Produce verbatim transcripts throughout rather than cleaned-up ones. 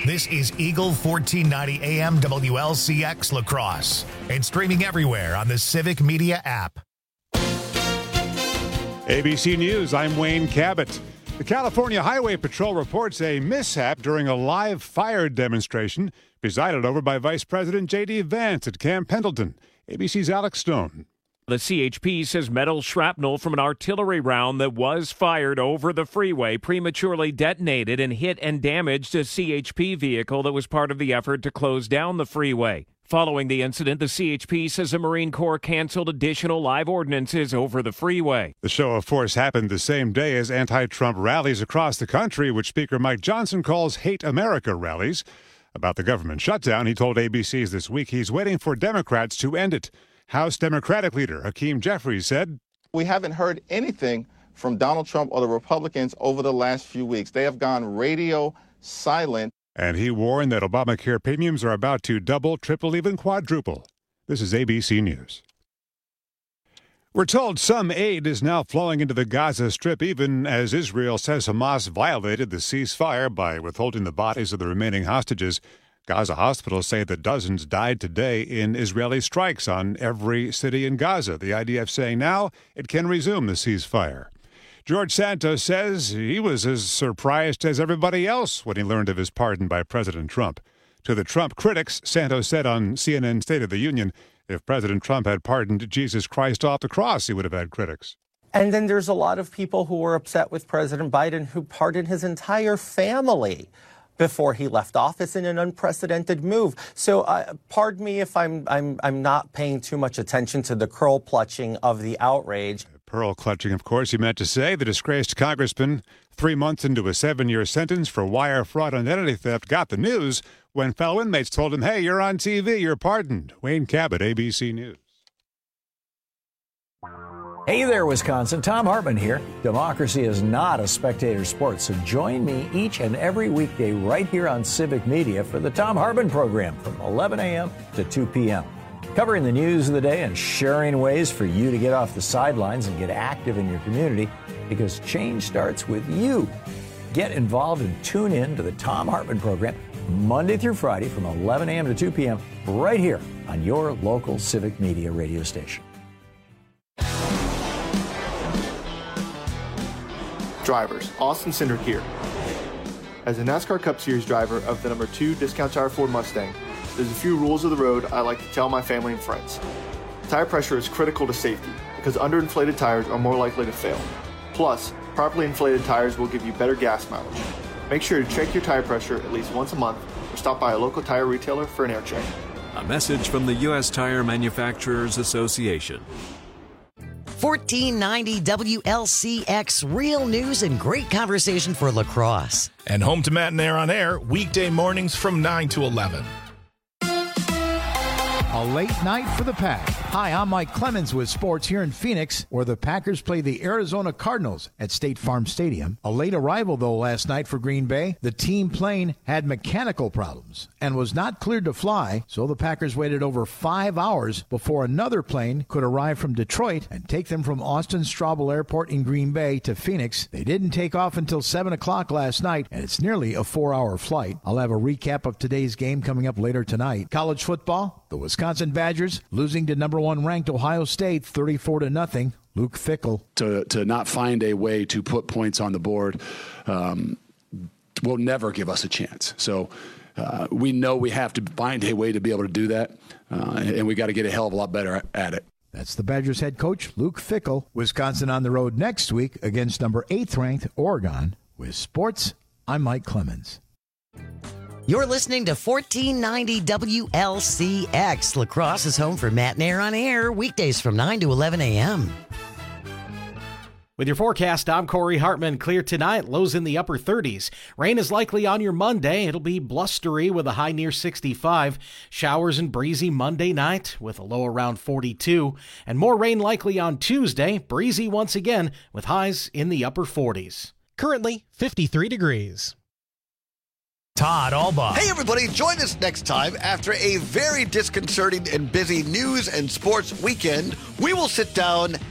This is Eagle fourteen ninety A M W L C X La Crosse and streaming everywhere on the Civic Media app. A B C News, I'm Wayne Cabot. The California Highway Patrol reports a mishap during a live fire demonstration presided over by Vice President J D. Vance at Camp Pendleton. A B C's Alex Stone. The C H P says metal shrapnel from an artillery round that was fired over the freeway prematurely detonated and hit and damaged a C H P vehicle that was part of the effort to close down the freeway. Following the incident, the C H P says the Marine Corps canceled additional live ordinances over the freeway. The show of force happened the same day as anti-Trump rallies across the country, which Speaker Mike Johnson calls Hate America rallies. About the government shutdown, he told A B C's This Week he's waiting for Democrats to end it. House Democratic leader Hakeem Jeffries said, "We haven't heard anything from Donald Trump or the Republicans over the last few weeks. They have gone radio silent." And he warned that Obamacare premiums are about to double, triple, even quadruple. This is A B C News. We're told some aid is now flowing into the Gaza Strip, even as Israel says Hamas violated the ceasefire by withholding the bodies of the remaining hostages. Gaza hospitals say that dozens died today in Israeli strikes on every city in Gaza. The I D F saying now it can resume the ceasefire. George Santos says he was as surprised as everybody else when he learned of his pardon by President Trump. To the Trump critics, Santos said on C N N State of the Union, if President Trump had pardoned Jesus Christ off the cross, he would have had critics. And then there's a lot of people who were upset with President Biden who pardoned his entire family before he left office in an unprecedented move. So uh, pardon me if I'm, I'm, I'm not paying too much attention to the curl clutching of the outrage. Pearl clutching, of course, he meant to say. The disgraced congressman, three months into a seven-year sentence for wire fraud and identity theft, got the news when fellow inmates told him, hey, you're on T V, you're pardoned. Wayne Cabot, A B C News. Hey there, Wisconsin. Tom Hartman here. Democracy is not a spectator sport, so join me each and every weekday right here on Civic Media for the Tom Hartman program from eleven a.m. to two p.m. Covering the news of the day and sharing ways for you to get off the sidelines and get active in your community, because change starts with you. Get involved and tune in to the Tom Hartman program Monday through Friday from eleven a.m. to two p.m. right here on your local Civic Media radio station. Drivers, Austin Cindric here. As a NASCAR Cup Series driver of the number two Discount Tire Ford Mustang, there's a few rules of the road I like to tell my family and friends. Tire pressure is critical to safety because underinflated tires are more likely to fail. Plus, properly inflated tires will give you better gas mileage. Make sure to check your tire pressure at least once a month or stop by a local tire retailer for an air check. A message from the U S Tire Manufacturers Association. fourteen ninety W L C X, real news and great conversation for La Crosse. And home to Matt and Air on Air, weekday mornings from nine to eleven. A late night for the Pack. Hi, I'm Mike Clemens with sports here in Phoenix, where the Packers play the Arizona Cardinals at State Farm Stadium. A late arrival, though, last night for Green Bay. The team plane had mechanical problems and was not cleared to fly, so the Packers waited over five hours before another plane could arrive from Detroit and take them from Austin Straubel Airport in Green Bay to Phoenix. They didn't take off until seven o'clock last night, and it's nearly a four-hour flight. I'll have a recap of today's game coming up later tonight. College football, the Wisconsin Badgers losing to number one ranked Ohio State thirty-four to nothing. Luke Fickell. To to not find a way to put points on the board um, will never give us a chance. So uh, we know we have to find a way to be able to do that, uh, and we got to get a hell of a lot better at it. That's the Badgers head coach, Luke Fickell. Wisconsin on the road next week against number eighth ranked Oregon. With sports, I'm Mike Clemens. You're listening to fourteen ninety W L C X. La Crosse is home for Matt and Air on Air, weekdays from nine to eleven a.m. With your forecast, I'm Corey Hartman. Clear tonight, lows in the upper thirties. Rain is likely on your Monday. It'll be blustery with a high near sixty-five. Showers and breezy Monday night with a low around forty-two. And more rain likely on Tuesday. Breezy once again with highs in the upper forties. Currently fifty-three degrees. Todd Albaugh. Hey, everybody, join us next time. After a very disconcerting and busy news and sports weekend, we will sit down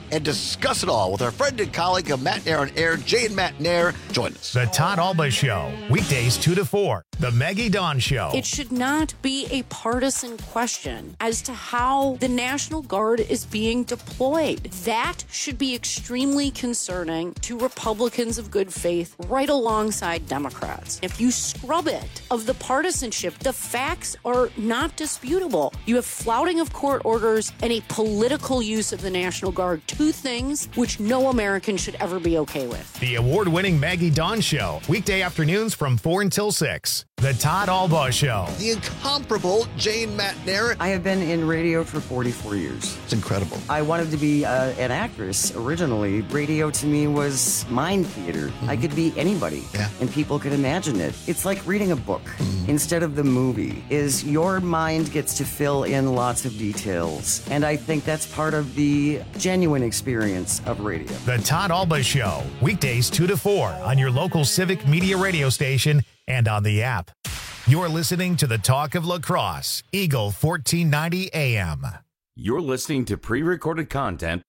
and discuss it all with our friend and colleague of Matt Nair on Air, Jay and Matt Nair. Join us. The Todd Alba Show, weekdays two to four. The Maggie Dawn Show. It should not be a partisan question as to how the National Guard is being deployed. That should be extremely concerning to Republicans of good faith right alongside Democrats. If you scrub it of the partisanship, the facts are not disputable. You have flouting of court orders and a political use of the National Guard, two things which no American should ever be okay with. The award-winning Maggie Dawn Show, weekday afternoons from four until six. The Todd Alba Show. The incomparable Jay and Matt Nair. I have been in radio for forty-four years. It's incredible. I wanted to be uh, an actress originally. Radio to me was mind theater. Mm-hmm. I could be anybody, yeah. and people could imagine it. It's like reading a book mm-hmm. instead of the movie. Is your mind gets to fill in lots of details, and I think that's part of the genuine experience of radio. The Todd Alba Show, weekdays two to four on your local Civic Media radio station and on the app. You're listening to the Talk of La Crosse, Eagle fourteen ninety A M. You're listening to pre-recorded content.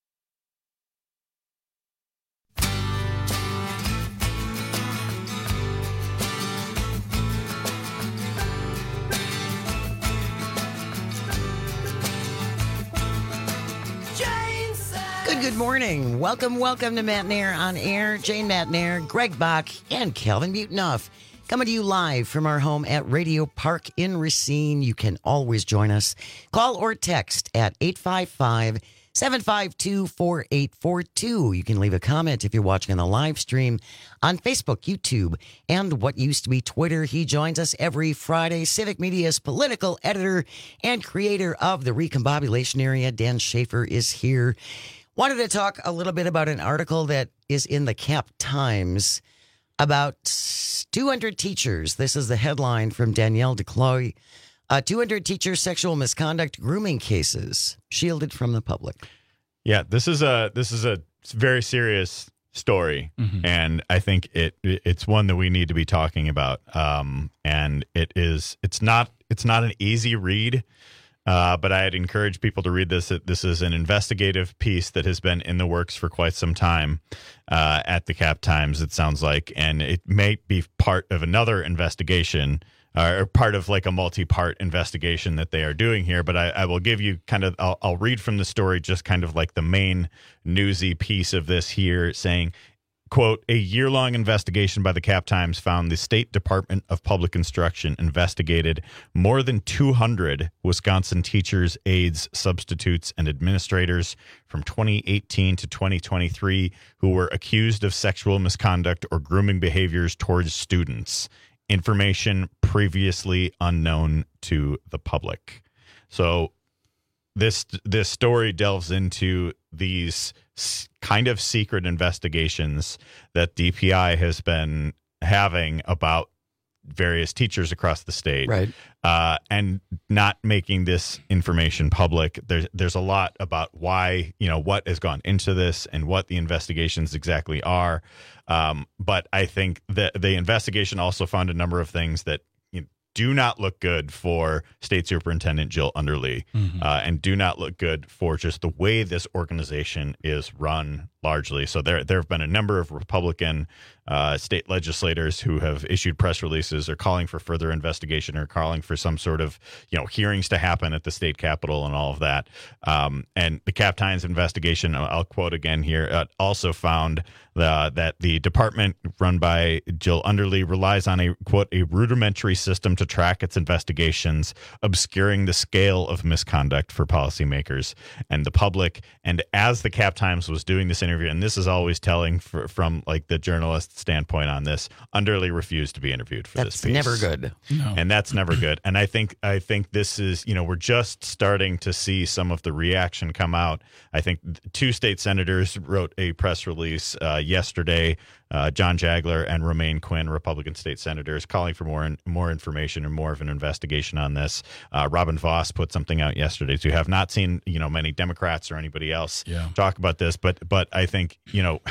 Good, good morning. Welcome, welcome to Matt Nair on Air. Jane Matt Nair, Greg Bach, and Calvin Butenoff. Coming to you live from our home at Radio Park in Racine. You can always join us. Call or text at eight five five, seven five two, four eight four two. You can leave a comment if you're watching on the live stream on Facebook, YouTube, and what used to be Twitter. He joins us every Friday. Civic Media's political editor and creator of the Recombobulation Area, Dan Schaefer, is here. Wanted to talk a little bit about an article that is in the Cap Times about two hundred teachers. This is the headline from Danielle DeCloy. Uh, two hundred teachers' sexual misconduct grooming cases shielded from the public. Yeah, this is a this is a very serious story, mm-hmm. and I think it it's one that we need to be talking about. Um, and it is it's not it's not an easy read. Uh, but I'd encourage people to read this. This is an investigative piece that has been in the works for quite some time uh, at the Cap Times, it sounds like, and it may be part of another investigation uh, or part of like a multi-part investigation that they are doing here. But I, I will give you kind of, I'll, I'll read from the story just kind of like the main newsy piece of this here, saying, quote, a year-long investigation by the Cap Times found the State Department of Public Instruction investigated more than two hundred Wisconsin teachers, aides, substitutes, and administrators from twenty eighteen to twenty twenty-three who were accused of sexual misconduct or grooming behaviors towards students. Information previously unknown to the public. So this this story delves into these kind of secret investigations that D P I has been having about various teachers across the state, right? Uh, and not making this information public. There's there's a lot about why, you know, what has gone into this and what the investigations exactly are. Um, but I think that the investigation also found a number of things that do not look good for State Superintendent Jill Underly, mm-hmm. uh, and do not look good for just the way this organization is run largely. So there there have been a number of Republican uh, state legislators who have issued press releases or calling for further investigation or calling for some sort of, you know, hearings to happen at the state capitol and all of that. Um, and the Cap Times investigation, I'll quote again here, uh, also found the, that the department run by Jill Underly relies on a, quote, a rudimentary system to track its investigations, obscuring the scale of misconduct for policymakers and the public. And as the Cap Times was doing this interview, and this is always telling for, from like the journalist standpoint on this, Underly refused to be interviewed for that's this piece. Never good. No. And that's never good. And I think I think this is, you know, we're just starting to see some of the reaction come out. I think two state senators wrote a press release uh, yesterday, uh, John Jagler and Romaine Quinn, Republican state senators, calling for more more information and more of an investigation on this. Uh, Robin Voss put something out yesterday too. Have not seen, you know, many Democrats or anybody else yeah. talk about this, but but I think, you know,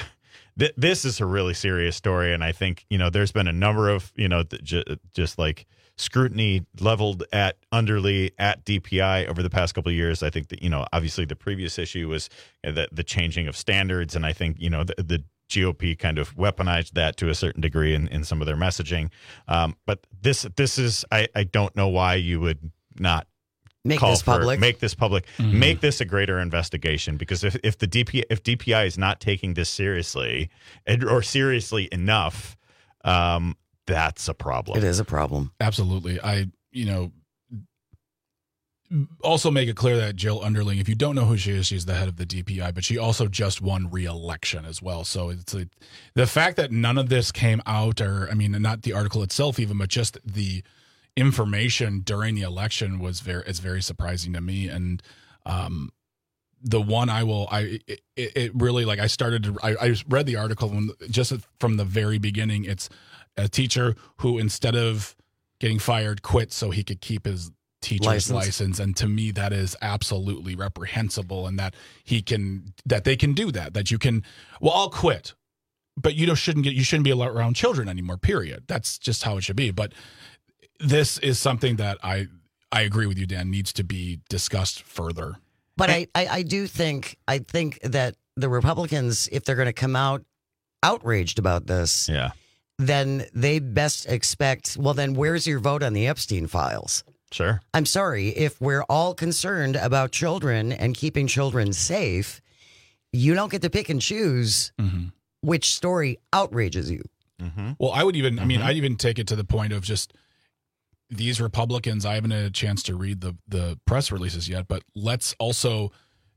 th- this is a really serious story, and I think you know there's been a number of you know th- j- just like scrutiny leveled at Underly, at D P I over the past couple of years. I think that you know obviously the previous issue was the the changing of standards, and I think you know the, the G O P kind of weaponized that to a certain degree in, in some of their messaging. Um, but this this is I, I don't know why you would not make call this for, public. Make this public. Mm-hmm. Make this a greater investigation, because if, if the D P if D P I is not taking this seriously or seriously enough, um, that's a problem. It is a problem. Absolutely. I you know. Also make it clear that Jill Underling, if you don't know who she is, she's the head of the D P I, but she also just won re-election as well. So it's a, the fact that none of this came out, or I mean, not the article itself even, but just the information during the election was very, is very surprising to me. And um, the one I will, I it, it really like I started to, I, I read the article when, just from the very beginning. It's a teacher who, instead of getting fired, quit so he could keep his teacher's license. license. And to me, that is absolutely reprehensible, and that he can, that they can do that, that you can, well, I'll quit, but you know, shouldn't get, you shouldn't be around children anymore, period. That's just how it should be. But this is something that I, I agree with you, Dan, needs to be discussed further. But I, I, I do think, I think that the Republicans, if they're going to come out outraged about this, yeah, then they best expect, well, then where's your vote on the Epstein files? Sure. I'm sorry, if we're all concerned about children and keeping children safe, you don't get to pick and choose mm-hmm. which story outrages you. Mm-hmm. Well, I would even, mm-hmm. I mean, I'd even take it to the point of just these Republicans, I haven't had a chance to read the, the press releases yet, but let's also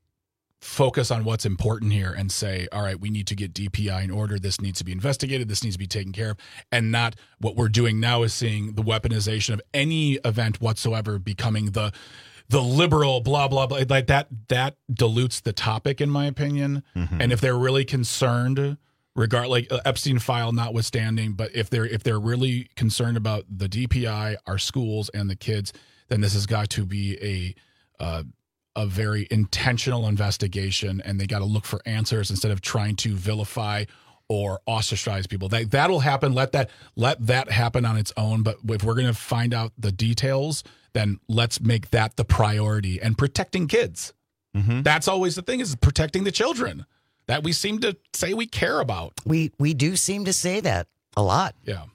focus on what's important here and say, all right, we need to get D P I in order. This needs to be investigated. This needs to be taken care of. And not what we're doing now is seeing the weaponization of any event whatsoever becoming the the liberal blah, blah, blah. Like that, that dilutes the topic, in my opinion. Mm-hmm. And if they're really concerned, regard like uh, Epstein file notwithstanding, but if they're if they're really concerned about the D P I, our schools, and the kids, then this has got to be a uh, a very intentional investigation, and they got to look for answers instead of trying to vilify or ostracize people. That that'll happen. Let that let that happen on its own. But if we're going to find out the details, then let's make that the priority. And protecting kids. Mm-hmm. That's always the thing, is protecting the children that we seem to say we care about. We we do seem to say that a lot. Yeah.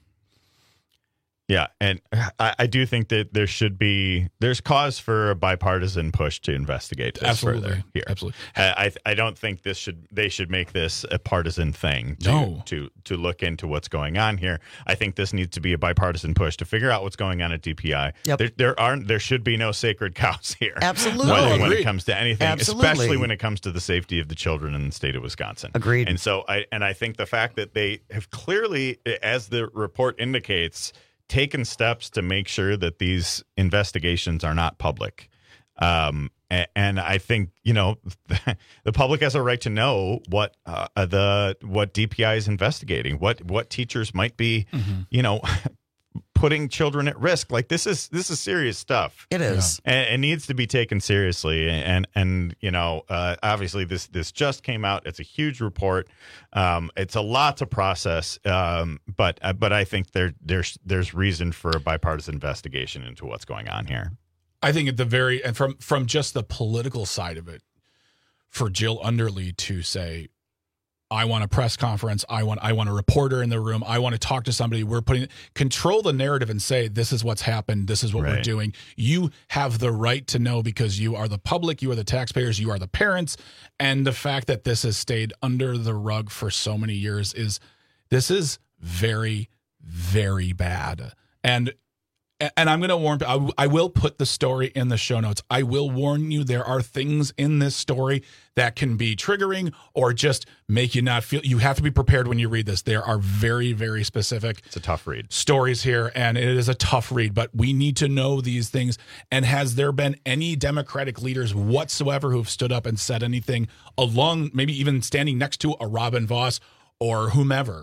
Yeah, and I, I do think that there should be, there's cause for a bipartisan push to investigate this Absolutely. further here. Absolutely. I I don't think this should, they should make this a partisan thing to, no. to, to look into what's going on here. I think this needs to be a bipartisan push to figure out what's going on at D P I. Yep. There, there aren't, there should be no sacred cows here. Absolutely. When, when it comes to anything, Absolutely. especially when it comes to the safety of the children in the state of Wisconsin. Agreed. And so I, and I think the fact that they have clearly, as the report indicates, taken steps to make sure that these investigations are not public. Um, and, and I think, you know, the public has a right to know what uh, the what D P I is investigating, what what teachers might be, mm-hmm. you know, putting children at risk. Like this is this is serious stuff. It is. Yeah. And it needs to be taken seriously. And, and you know, uh, obviously this this just came out. It's a huge report. Um, it's a lot to process. Um, but uh, but I think there there's there's reason for a bipartisan investigation into what's going on here. I think at the very, and from from just the political side of it, for Jill Underly to say, I want a press conference. I want I want a reporter in the room. I want to talk to somebody. We're putting control the narrative and say, this is what's happened. This is what right. we're doing. You have the right to know because you are the public. You are the taxpayers. You are the parents. And the fact that this has stayed under the rug for so many years is this is very, very bad. And And I'm going to warn, I, I will put the story in the show notes. I will warn you, there are things in this story that can be triggering or just make you not feel, you have to be prepared when you read this. There are very, very specific. It's a tough read. Stories here, and it is a tough read, but we need to know these things. And has there been any Democratic leaders whatsoever who've stood up and said anything along, maybe even standing next to a Robin Vos or whomever?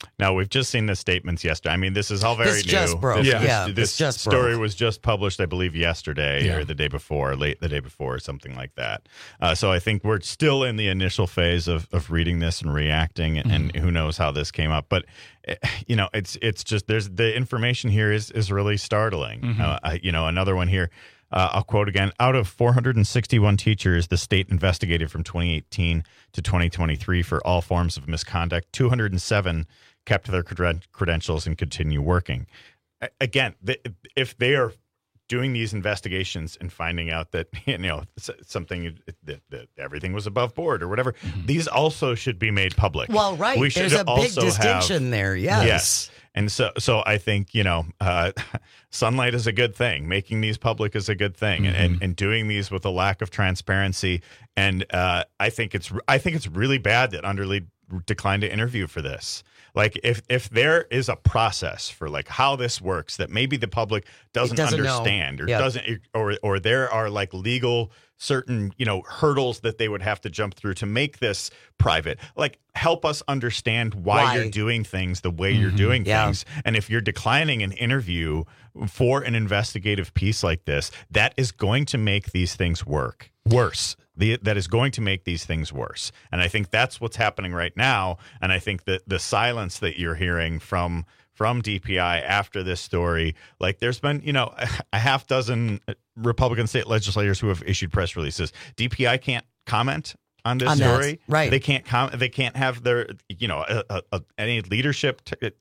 No, we've just seen the statements yesterday. I mean, this is all very This new. just broke. This, Yeah. this, Yeah, this this just story broke. was just published, I believe, yesterday Yeah. or the day before, late the day before, or something like that. Uh, so I think we're still in the initial phase of, of reading this and reacting, and, and who knows how this came up. But eh, you know, it's it's just there's the information here is is really startling. Mhm. Uh, I, you know, another one here. Uh, I'll quote again. Out of four hundred sixty-one teachers the state investigated from twenty eighteen to twenty twenty-three for all forms of misconduct, two hundred seven kept their creden- credentials and continue working. A- Again, th- if they are doing these investigations and finding out that you know s- something that, that everything was above board or whatever, these also should be made public. Well, right. We should There's a big also distinction have- there. Yes. Yes. And so, so I think, you know, uh, sunlight is a good thing. Making these public is a good thing, and, and and doing these with a lack of transparency. And uh, I think it's I think it's really bad that Underlead declined to interview for this. Like, if if there is a process for like how this works that maybe the public doesn't, doesn't know. understand or Yeah. doesn't or or there are like legal certain, you know, hurdles that they would have to jump through to make this private. Like, help us understand why, Why? you're doing things the way you're doing Yeah. things. And if you're declining an interview for an investigative piece like this, that is going to make these things work worse. The, that is going to make these things worse. And I think that's what's happening right now. And I think that the silence that you're hearing from from D P I after this story, like there's been, you know, a half dozen Republican state legislators who have issued press releases. D P I can't comment on this On that, story. right. They can't com- They can't have their, you know, a, a, a, any leadership to,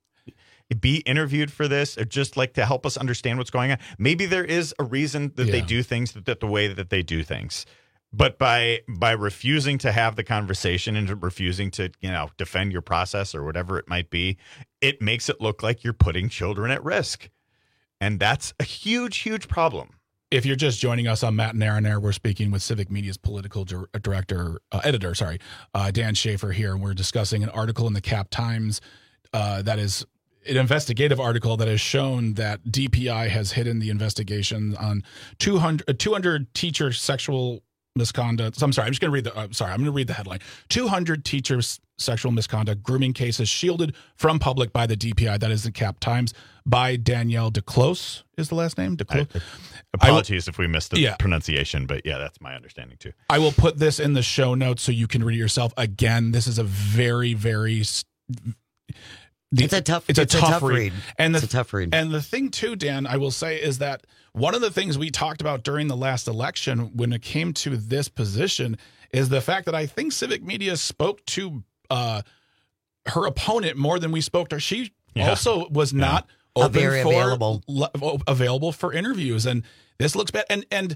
be interviewed for this, or just like to help us understand what's going on. Maybe there is a reason that they Yeah. do things that, that the way that they do things. But by by refusing to have the conversation and refusing to, you know, defend your process or whatever it might be, it makes it look like you're putting children at risk. And that's a huge, huge problem. If you're just joining us on Matt and Aaron Air, we're speaking with Civic Media's political dir- director, uh, editor, sorry, uh, Dan Schaefer here, and we're discussing an article in the Cap Times uh, that is an investigative article that has shown that D P I has hidden the investigation on two hundred, uh, two hundred teacher sexual misconduct. So I'm sorry, I'm just going to read the. Uh, sorry, I'm going to read the headline. two hundred teachers sexual misconduct grooming cases shielded from public by the D P I. That is the Cap Times by Danielle DeClose. Is the last name DeClose? I, apologies if we missed the yeah. pronunciation, but yeah, that's my understanding too. I will put this in the show notes so you can read it yourself. Again, this is a very, very. The, It's a tough- It's a, it's a tough, tough read. read. And the, It's a tough read. And the thing too, Dan, I will say is that one of the things we talked about during the last election when it came to this position is the fact that I think Civic Media spoke to uh, her opponent more than we spoke to her. She Yeah. also was not Uh, open very for available. le- available for interviews, and this looks bad. And and.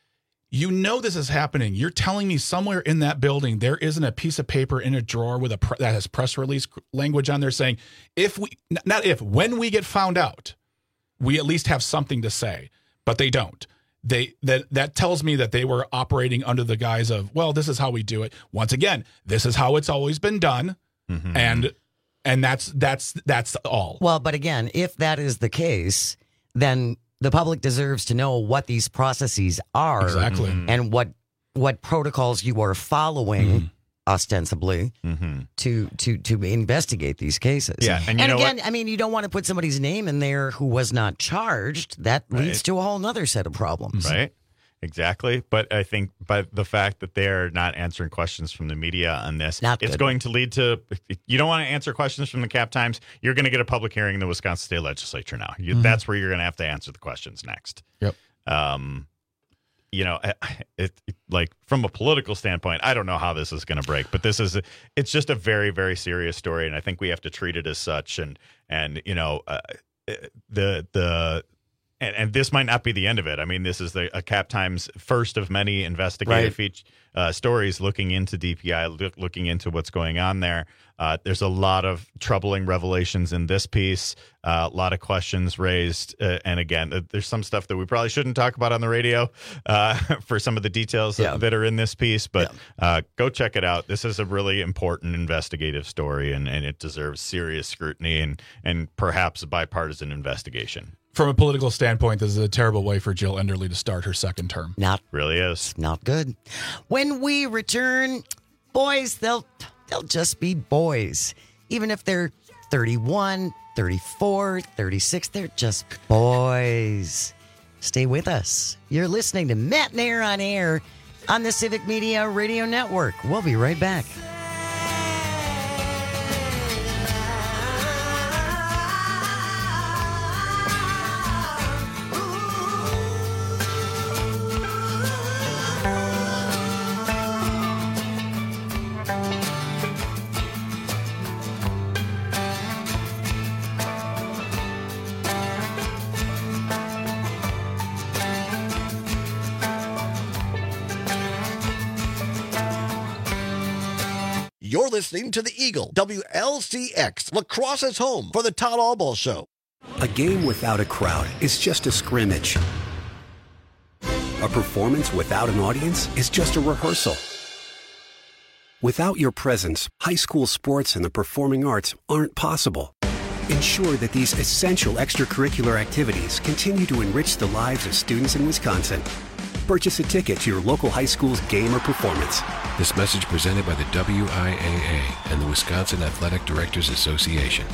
You know this is happening. You're telling me somewhere in that building there isn't a piece of paper in a drawer with a pre- that has press release language on there saying, if we not if when we get found out, we at least have something to say. But they don't. They that that tells me that they were operating under the guise of, well, this is how we do it. Once again, this is how it's always been done, Mm-hmm. and and that's that's that's all. Well, but again, if that is the case, then the public deserves to know what these processes are Exactly. Mm-hmm. and what what protocols you are following Mhm. ostensibly Mm-hmm. to to to investigate these cases. Yeah, and you know again, what? I mean, you don't want to put somebody's name in there who was not charged. That leads Right. to a whole nother set of problems. Right. Exactly. But I think by the fact that they're not answering questions from the media on this, Not it's good. going to lead to, you don't want to answer questions from the Cap Times. You're going to get a public hearing in the Wisconsin State Legislature now. You, Mhm. That's where you're going to have to answer the questions next. Yep. Um, you know, it, it like from a political standpoint, I don't know how this is going to break, but this is, it's just a very, very serious story. And I think we have to treat it as such. And, and, you know, uh, the, the, And, and this might not be the end of it. I mean, this is the a Cap Times first of many investigative Right. feature, uh, stories looking into D P I, look, looking into what's going on there. Uh, there's a lot of troubling revelations in this piece, uh, a lot of questions raised. Uh, and again, uh, there's some stuff that we probably shouldn't talk about on the radio uh, for some of the details Yeah. that, that are in this piece. But uh, go check it out. This is a really important investigative story, and, and it deserves serious scrutiny and, and perhaps a bipartisan investigation. From a political standpoint, this is a terrible way for Jill Enderle to start her second term. Not Really is. not good. When we return, boys, they'll they'll just be boys, even if they're thirty-one, thirty-four, thirty-six. They're just boys. Stay with us. You're listening to Matt and Air on Air on the Civic Media Radio Network. We'll be right back. You're listening to the Eagle, W L C X, Lacrosse's home for the Todd Albaugh Show. A game without a crowd is just a scrimmage. A performance without an audience is just a rehearsal. Without your presence, high school sports and the performing arts aren't possible. Ensure that these essential extracurricular activities continue to enrich the lives of students in Wisconsin. Purchase a ticket to your local high school's game or performance. This message presented by the W I A A and the Wisconsin Athletic Directors Association.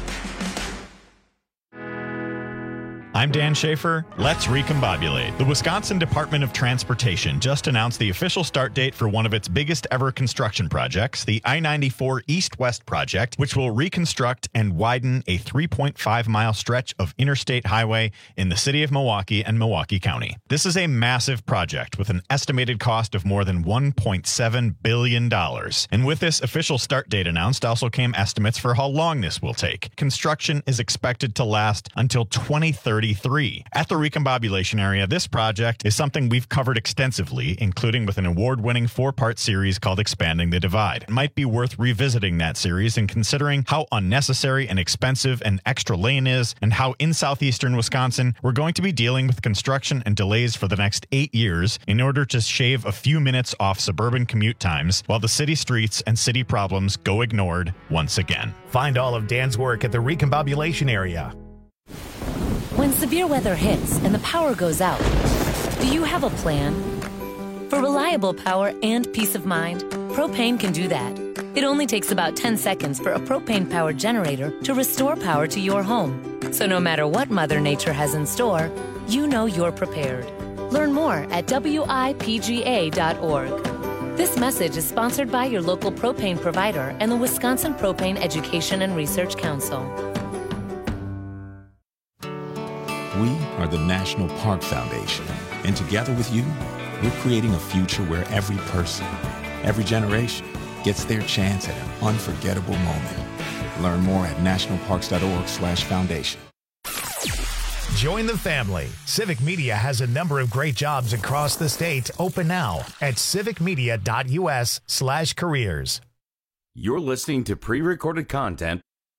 I'm Dan Schaefer. Let's recombobulate. The Wisconsin Department of Transportation just announced the official start date for one of its biggest ever construction projects, the I ninety-four East-West project, which will reconstruct and widen a three point five mile stretch of interstate highway in the city of Milwaukee and Milwaukee County. This is a massive project with an estimated cost of more than one point seven billion dollars. And with this official start date announced also came estimates for how long this will take. Construction is expected to last until twenty thirty-three. At the recombobulation area, this project is something we've covered extensively, including with an award-winning four-part series called Expanding the Divide. It might be worth revisiting that series and considering how unnecessary and expensive an extra lane is, and how in southeastern Wisconsin we're going to be dealing with construction and delays for the next eight years in order to shave a few minutes off suburban commute times while the city streets and city problems go ignored once again. Find all of Dan's work at the recombobulation area. When severe weather hits and the power goes out, do you have a plan? For reliable power and peace of mind, Propane can do that. It only takes about ten seconds for a propane-powered generator to restore power to your home. So no matter what Mother Nature has in store, you know you're prepared. Learn more at W I P G A dot org. This message is sponsored by your local propane provider and the Wisconsin Propane Education and Research Council. We are the National Park Foundation, and together with you, we're creating a future where every person, every generation, gets their chance at an unforgettable moment. Learn more at nationalparks.org slash foundation. Join the family. Civic Media has a number of great jobs across the state open now at civicmedia.us slash careers. You're listening to pre-recorded content.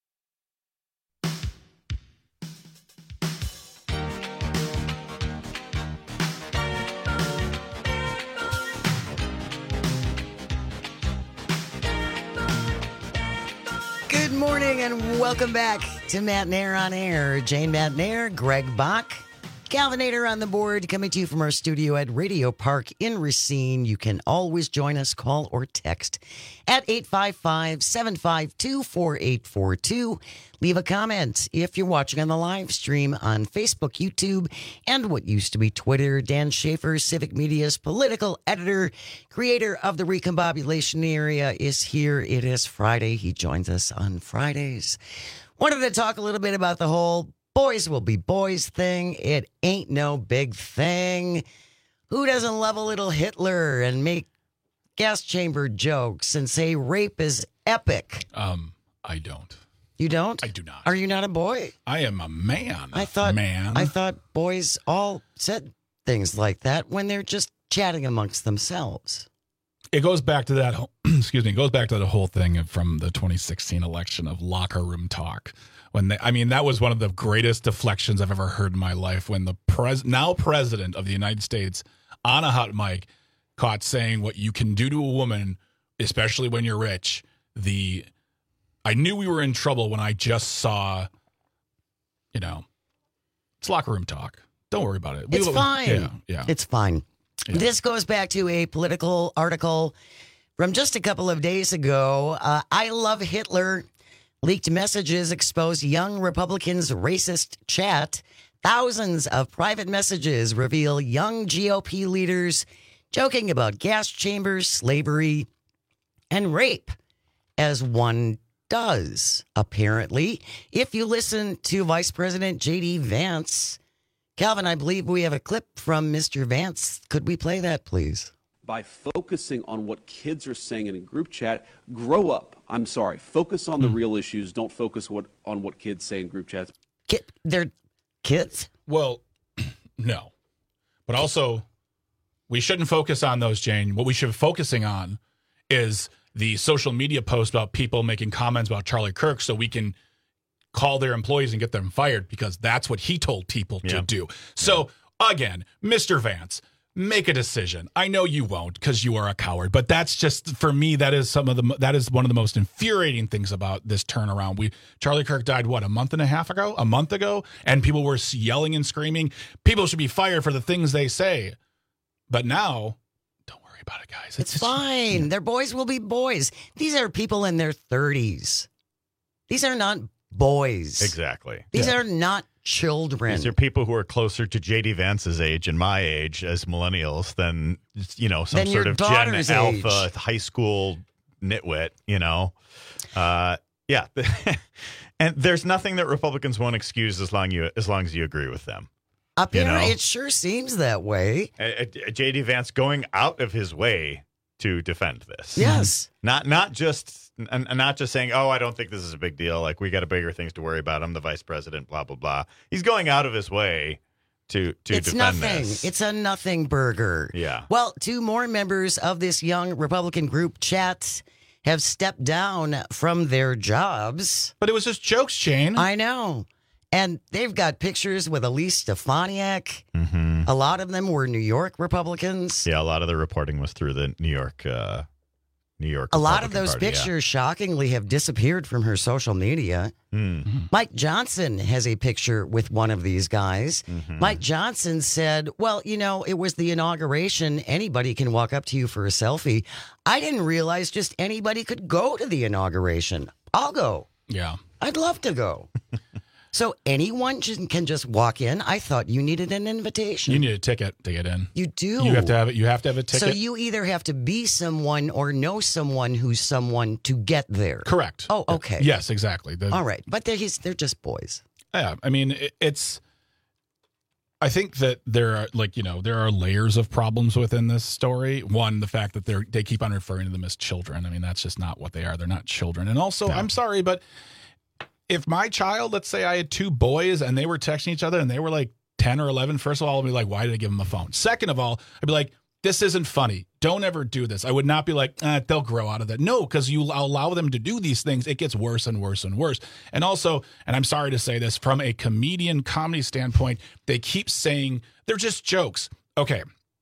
Good morning and welcome back to Matt and Air on Air. Jane Matt and Air, Greg Bach, Calvinator on the board, coming to you from our studio at Radio Park in Racine. You can always join us, call or text at eight five five, seven five two, four eight four two. Leave a comment if you're watching on the live stream on Facebook, YouTube, and what used to be Twitter. Dan Schaefer, Civic Media's political editor, creator of the Recombobulation Area, is here. It is Friday. He joins us on Fridays. Wanted to talk a little bit about the whole boys will be boys thing. It ain't no big thing. Who doesn't love a little Hitler and make gas chamber jokes and say rape is epic? Um, I don't. You don't? I do not. Are you not a boy? I am a man. I thought man. I thought boys all said things like that when they're just chatting amongst themselves. It goes back to that. Whole, excuse me. It goes back to the whole thing from the twenty sixteen election of locker room talk. When they, I mean, that was one of the greatest deflections I've ever heard in my life. When the pres, now president of the United States on a hot mic caught saying what you can do to a woman, especially when you're rich. The I knew we were in trouble when I just saw, you know, it's locker room talk. Don't worry about it. It's we, fine. Yeah, yeah. It's fine. Yeah. This goes back to a political article from just a couple of days ago. Uh, I love Hitler. Leaked messages expose young Republicans' racist chat. Thousands of private messages reveal young G O P leaders joking about gas chambers, slavery, and rape, as one does, apparently. If you listen to Vice President J D Vance, Calvin, I believe we have a clip from Mister Vance. Could we play that, please? By focusing on what kids are saying in a group chat, grow up. I'm sorry. Focus on the real issues. Don't focus what, on what kids say in group chats. Kid, they're kids? Well, no. But also, we shouldn't focus on those, Jane. What we should be focusing on is the social media post about people making comments about Charlie Kirk so we can call their employees and get them fired because that's what he told people Yeah. to do. So, again, Mister Vance, make a decision. I know you won't because you are a coward, but that's just, for me, that is some of the that is one of the most infuriating things about this turnaround. We Charlie Kirk died, what, a month and a half ago? A month ago? And people were yelling and screaming. People should be fired for the things they say. But now, don't worry about it, guys. It's, it's fine. Yeah. Their boys will be boys. These are people in their thirties. These are not boys. Exactly. These yeah. are not children. These are people who are closer to J D Vance's age and my age as millennials than, you know, some than sort of Gen age. Alpha high school nitwit, you know. Uh, yeah. And there's nothing that Republicans won't excuse as long you as long as you agree with them. Apparently, you know? It sure seems that way. Uh, J D Vance going out of his way to defend this. Yes. Not not just and not just saying, oh, I don't think this is a big deal. Like, we got bigger things to worry about. I'm the vice president, blah, blah, blah. He's going out of his way to, to it's defend nothing. this. It's a nothing burger. Yeah. Well, two more members of this young Republican group chat have stepped down from their jobs. But it was just jokes, Jane. I know. And they've got pictures with Elise Stefanik. Mm-hmm. A lot of them were New York Republicans. Yeah, a lot of the reporting was through the New York uh, New York A lot Republican of those Party, pictures, yeah. shockingly, have disappeared from her social media. Mm-hmm. Mike Johnson has a picture with one of these guys. Mm-hmm. Mike Johnson said, well, you know, it was the inauguration. Anybody can walk up to you for a selfie. I didn't realize just anybody could go to the inauguration. I'll go. Yeah. I'd love to go. So anyone can just walk in. I thought you needed an invitation. You need a ticket to get in. You do. You have to have it. You have to have a ticket. So you either have to be someone or know someone who's someone to get there. Correct. Oh, okay. Yes, exactly. The, All right, but they're he's, they're just boys. Yeah, I mean, it, it's. I think that there are, like, you know, there are layers of problems within this story. One, the fact that they're they keep on referring to them as children. I mean, that's just not what they are. They're not children. And also, No. I'm sorry, but if my child, let's say I had two boys and they were texting each other and they were like ten or eleven, first of all, I'd be like, why did I give them a phone? Second of all, I'd be like, this isn't funny. Don't ever do this. I would not be like, eh, they'll grow out of that. No, because you allow them to do these things, it gets worse and worse and worse. And also, and I'm sorry to say this, from a comedian comedy standpoint, they keep saying they're just jokes. Okay.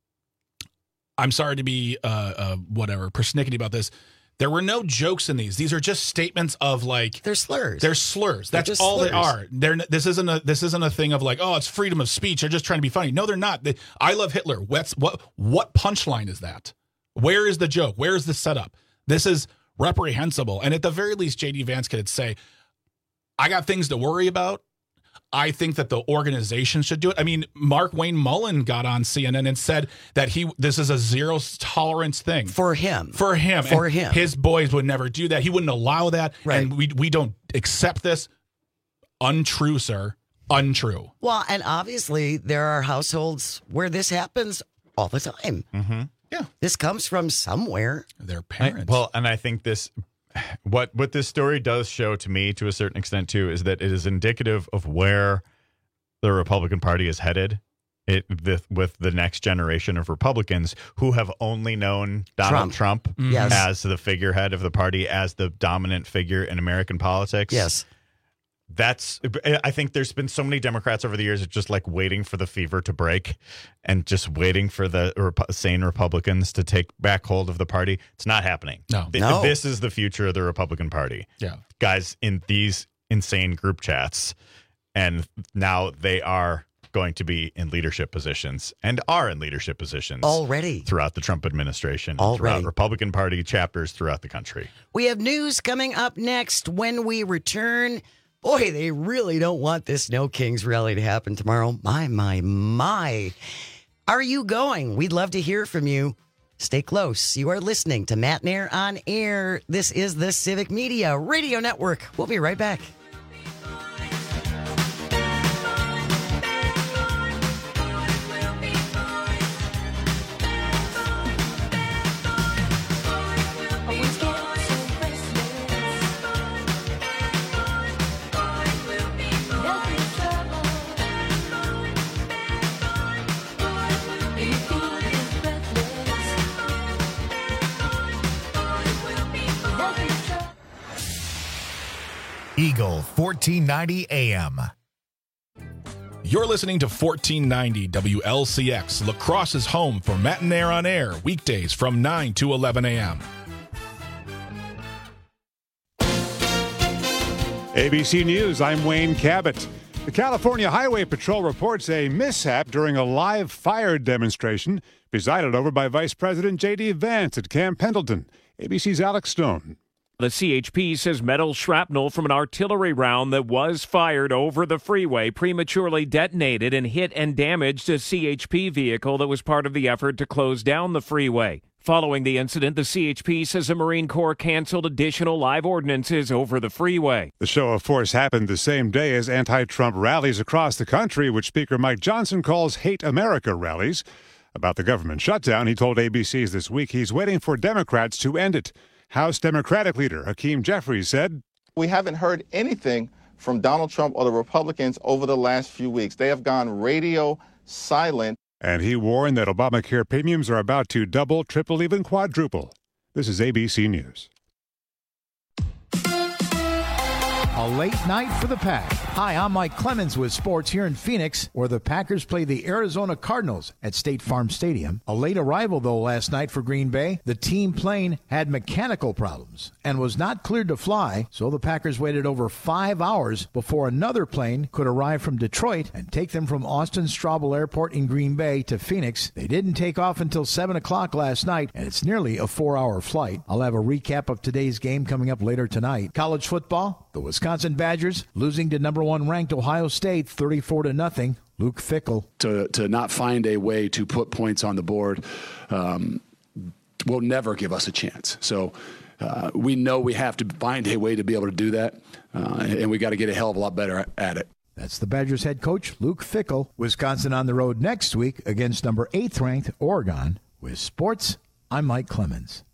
I'm sorry to be uh, uh, whatever, persnickety about this. There were no jokes in these. These are just statements of, like, they're slurs. They're slurs. They're That's just all slurs. they are. They're this isn't a this isn't a thing of like, oh, it's freedom of speech. They're just trying to be funny. No, they're not. They, I love Hitler. What's what what punchline is that? Where is the joke? Where is the setup? This is reprehensible. And at the very least, J D Vance could say, I got things to worry about. I think that the organization should do it. I mean, Mark Wayne Mullen got on C N N and said that he this is a zero tolerance thing for him. For him. For and him. His boys would never do that. He wouldn't allow that. Right. And we we don't accept this. Untrue, sir. Untrue. Well, and obviously there are households where this happens all the time. Mm-hmm. Yeah. This comes from somewhere. Their I, parents. well, and I think this, what what this story does show to me, to a certain extent, too, is that it is indicative of where the Republican Party is headed. It the, with the next generation of Republicans who have only known Donald Trump, Trump. Yes. as the figurehead of the party, as the dominant figure in American politics. Yes. That's, I think there's been so many Democrats over the years just like waiting for the fever to break and just waiting for the Rep- sane Republicans to take back hold of the party. It's not happening. No. Th- No. This is the future of the Republican Party. Yeah. Guys in these insane group chats. And now they are going to be in leadership positions and are in leadership positions already throughout the Trump administration, already. throughout Republican Party chapters throughout the country. We have news coming up next when we return. Boy, they really don't want this No Kings rally to happen tomorrow. My, my, my. Are you going? We'd love to hear from you. Stay close. You are listening to Matt Nair on Air. This is the Civic Media Radio Network. We'll be right back. Eagle fourteen ninety A M. You're listening to fourteen ninety W L C X, La Crosse's home for Matt and Air on Air, weekdays from nine to eleven a.m. A B C News, I'm Wayne Cabot. The California Highway Patrol reports a mishap during a live fire demonstration presided over by Vice President J D. Vance at Camp Pendleton. A B C's Alex Stone. The C H P says metal shrapnel from an artillery round that was fired over the freeway prematurely detonated and hit and damaged a C H P vehicle that was part of the effort to close down the freeway. Following the incident, the C H P says the Marine Corps canceled additional live ordinances over the freeway. The show of force happened the same day as anti-Trump rallies across the country, which Speaker Mike Johnson calls Hate America rallies. About the government shutdown, he told A B C's This Week he's waiting for Democrats to end it. House Democratic leader Hakeem Jeffries said, "We haven't heard anything from Donald Trump or the Republicans over the last few weeks. They have gone radio silent." And he warned that Obamacare premiums are about to double, triple, even quadruple. This is A B C News. A late night for the Pack. Hi, I'm Mike Clemens with sports here in Phoenix, where the Packers play the Arizona Cardinals at State Farm Stadium. A late arrival, though, last night for Green Bay. The team plane had mechanical problems and was not cleared to fly, so the Packers waited over five hours before another plane could arrive from Detroit and take them from Austin Straubel Airport in Green Bay to Phoenix. They didn't take off until seven o'clock last night, and it's nearly a four-hour flight. I'll have a recap of today's game coming up later tonight. College football, the Wisconsin Badgers losing to number one ranked Ohio State thirty-four to nothing. Luke Fickell. To to not find a way to put points on the board um, will never give us a chance. So uh, we know we have to find a way to be able to do that, uh, and we got to get a hell of a lot better at it. That's the Badgers head coach, Luke Fickell. Wisconsin on the road next week against number eighth ranked Oregon. With sports, I'm Mike Clemens.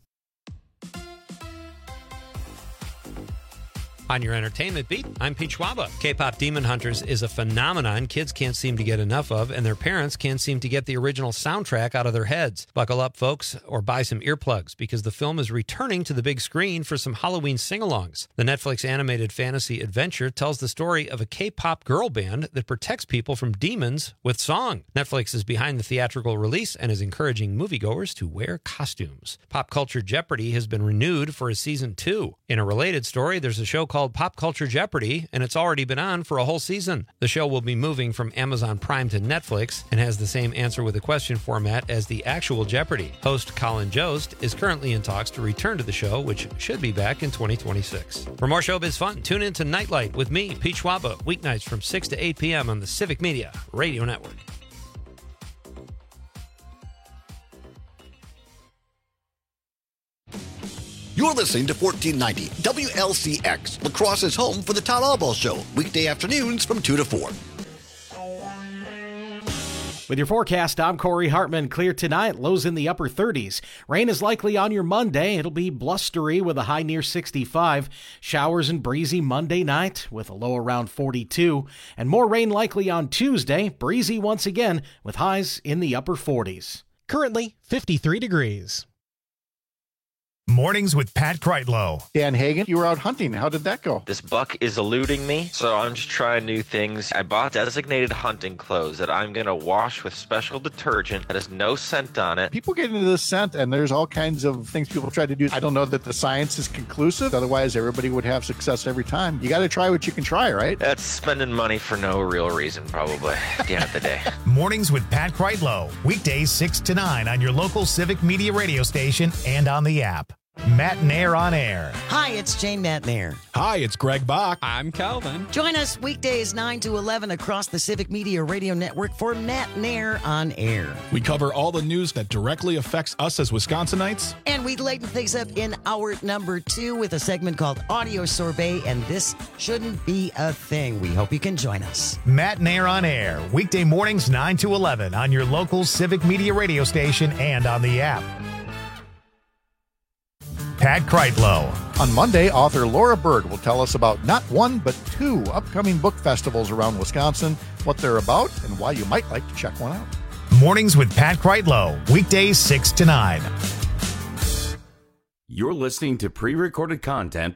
On your entertainment beat, I'm Pete Schwaba. K-pop Demon Hunters is a phenomenon kids can't seem to get enough of, and their parents can't seem to get the original soundtrack out of their heads. Buckle up, folks, or buy some earplugs, because the film is returning to the big screen for some Halloween sing-alongs. The Netflix animated fantasy adventure tells the story of a K-pop girl band that protects people from demons with song. Netflix is behind the theatrical release and is encouraging moviegoers to wear costumes. Pop Culture Jeopardy has been renewed for a season two. In a related story, there's a show called Called Pop Culture Jeopardy, and it's already been on for a whole season. The show will be moving from Amazon Prime to Netflix and has the same answer with a question format as the actual Jeopardy. Host Colin Jost is currently in talks to return to the show, which should be back in twenty twenty-six. For more showbiz fun, tune in to Nightlight with me, Pete Schwaba, weeknights from six to eight p.m. on the Civic Media Radio Network. You're listening to fourteen ninety W L C X, La Crosse's home for the Todd Albaugh Show, weekday afternoons from two to four. With your forecast, I'm Corey Hartman. Clear tonight, lows in the upper thirties. Rain is likely on your Monday. It'll be blustery with a high near sixty-five. Showers and breezy Monday night with a low around forty-two. And more rain likely on Tuesday. Breezy once again with highs in the upper forties. Currently fifty-three degrees. Mornings with Pat Kreitlow. Dan Hagan, you were out hunting. How did that go? This buck is eluding me, so I'm just trying new things. I bought designated hunting clothes that I'm going to wash with special detergent that has no scent on it. People get into this scent, and there's all kinds of things people try to do. I don't know that the science is conclusive. Otherwise, everybody would have success every time. You got to try what you can try, right? That's spending money for no real reason, probably, at the end of the day. Mornings with Pat Kreitlow. Weekdays six to nine on your local Civic Media radio station and on the app. Matt Nair on air. Hi, it's Jane Matt Nair. Hi, it's Greg Bach. I'm Calvin. Join us weekdays nine to eleven across the Civic Media Radio Network for Matt Nair on air. We cover all the news that directly affects us as Wisconsinites. And we lighten things up in hour number two with a segment called Audio Sorbet, and this shouldn't be a thing. We hope you can join us. Matt Nair on air. Weekday mornings nine to eleven on your local Civic Media radio station and on the app. Pat Kreitlow. On Monday, author Laura Bird will tell us about not one, but two upcoming book festivals around Wisconsin, what they're about, and why you might like to check one out. Mornings with Pat Kreitlow. Weekdays six to nine. You're listening to pre-recorded content.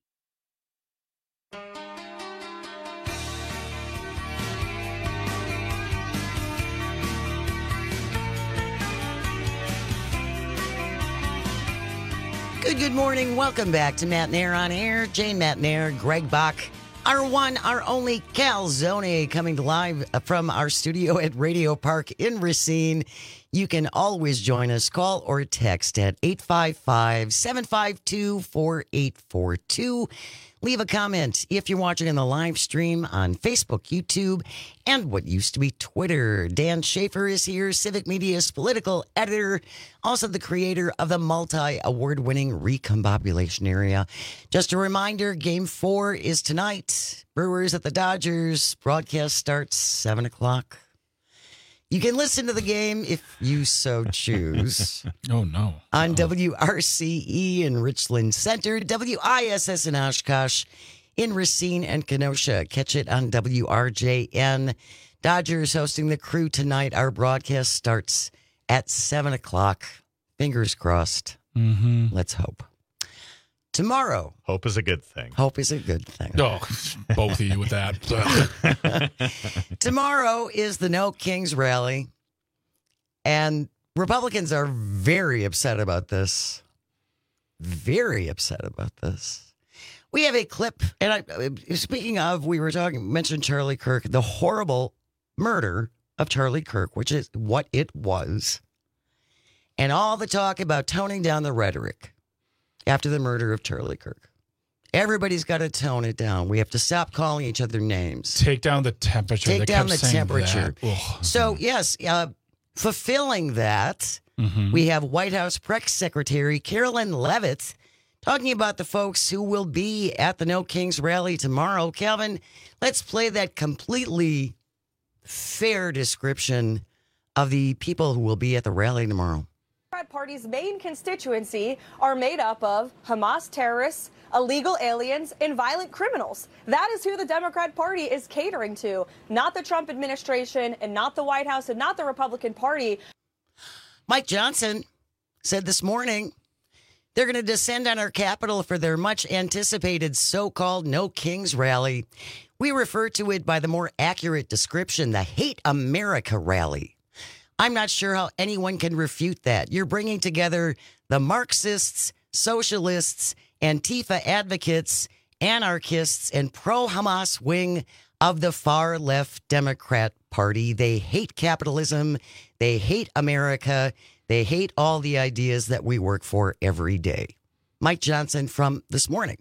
Good, good morning. Welcome back to Matt Nair on air. Jane Matt Nair, Greg Bach, our one, our only Calzone, coming live from our studio at Radio Park in Racine. You can always join us. Call or text at eight five five, seven five two, four eight four two. Leave a comment if you're watching in the live stream on Facebook, YouTube, and what used to be Twitter. Dan Schaefer is here, Civic Media's political editor, also the creator of the multi-award-winning Recombobulation Area. Just a reminder, Game four is tonight. Brewers at the Dodgers. Broadcast starts seven o'clock. You can listen to the game if you so choose. Oh, no. On Uh-oh. W R C E in Richland Center, W I S S in Oshkosh, in Racine and Kenosha. Catch it on W R J N. Dodgers hosting the Crew tonight. Our broadcast starts at seven o'clock. Fingers crossed. Mm-hmm. Let's hope. Tomorrow. Hope is a good thing. Hope is a good thing. Oh, both of you with that. Tomorrow is the No Kings rally, and Republicans are very upset about this. Very upset about this. We have a clip, and I, speaking of, we were talking, mentioned Charlie Kirk, the horrible murder of Charlie Kirk, which is what it was, and all the talk about toning down the rhetoric after the murder of Charlie Kirk. Everybody's got to tone it down. We have to stop calling each other names. Take down the temperature. Take They down kept the saying temperature. that. Ugh. So, yes, uh, fulfilling that, Mhm. we have White House Press Secretary Carolyn Leavitt talking about the folks who will be at the No Kings rally tomorrow. Calvin, let's play that completely fair description of the people who will be at the rally tomorrow. The Democrat Party's main constituency are made up of Hamas terrorists, illegal aliens, and violent criminals. That is who the Democrat Party is catering to, not the Trump administration and not the White House and not the Republican Party. Mike Johnson said this morning they're going to descend on our Capitol for their much anticipated so-called No Kings rally. We refer to it by the more accurate description, the Hate America rally. I'm not sure how anyone can refute that. You're bringing together the Marxists, socialists, Antifa advocates, anarchists, and pro-Hamas wing of the far-left Democrat Party. They hate capitalism. They hate America. They hate all the ideas that we work for every day. Mike Johnson from this morning.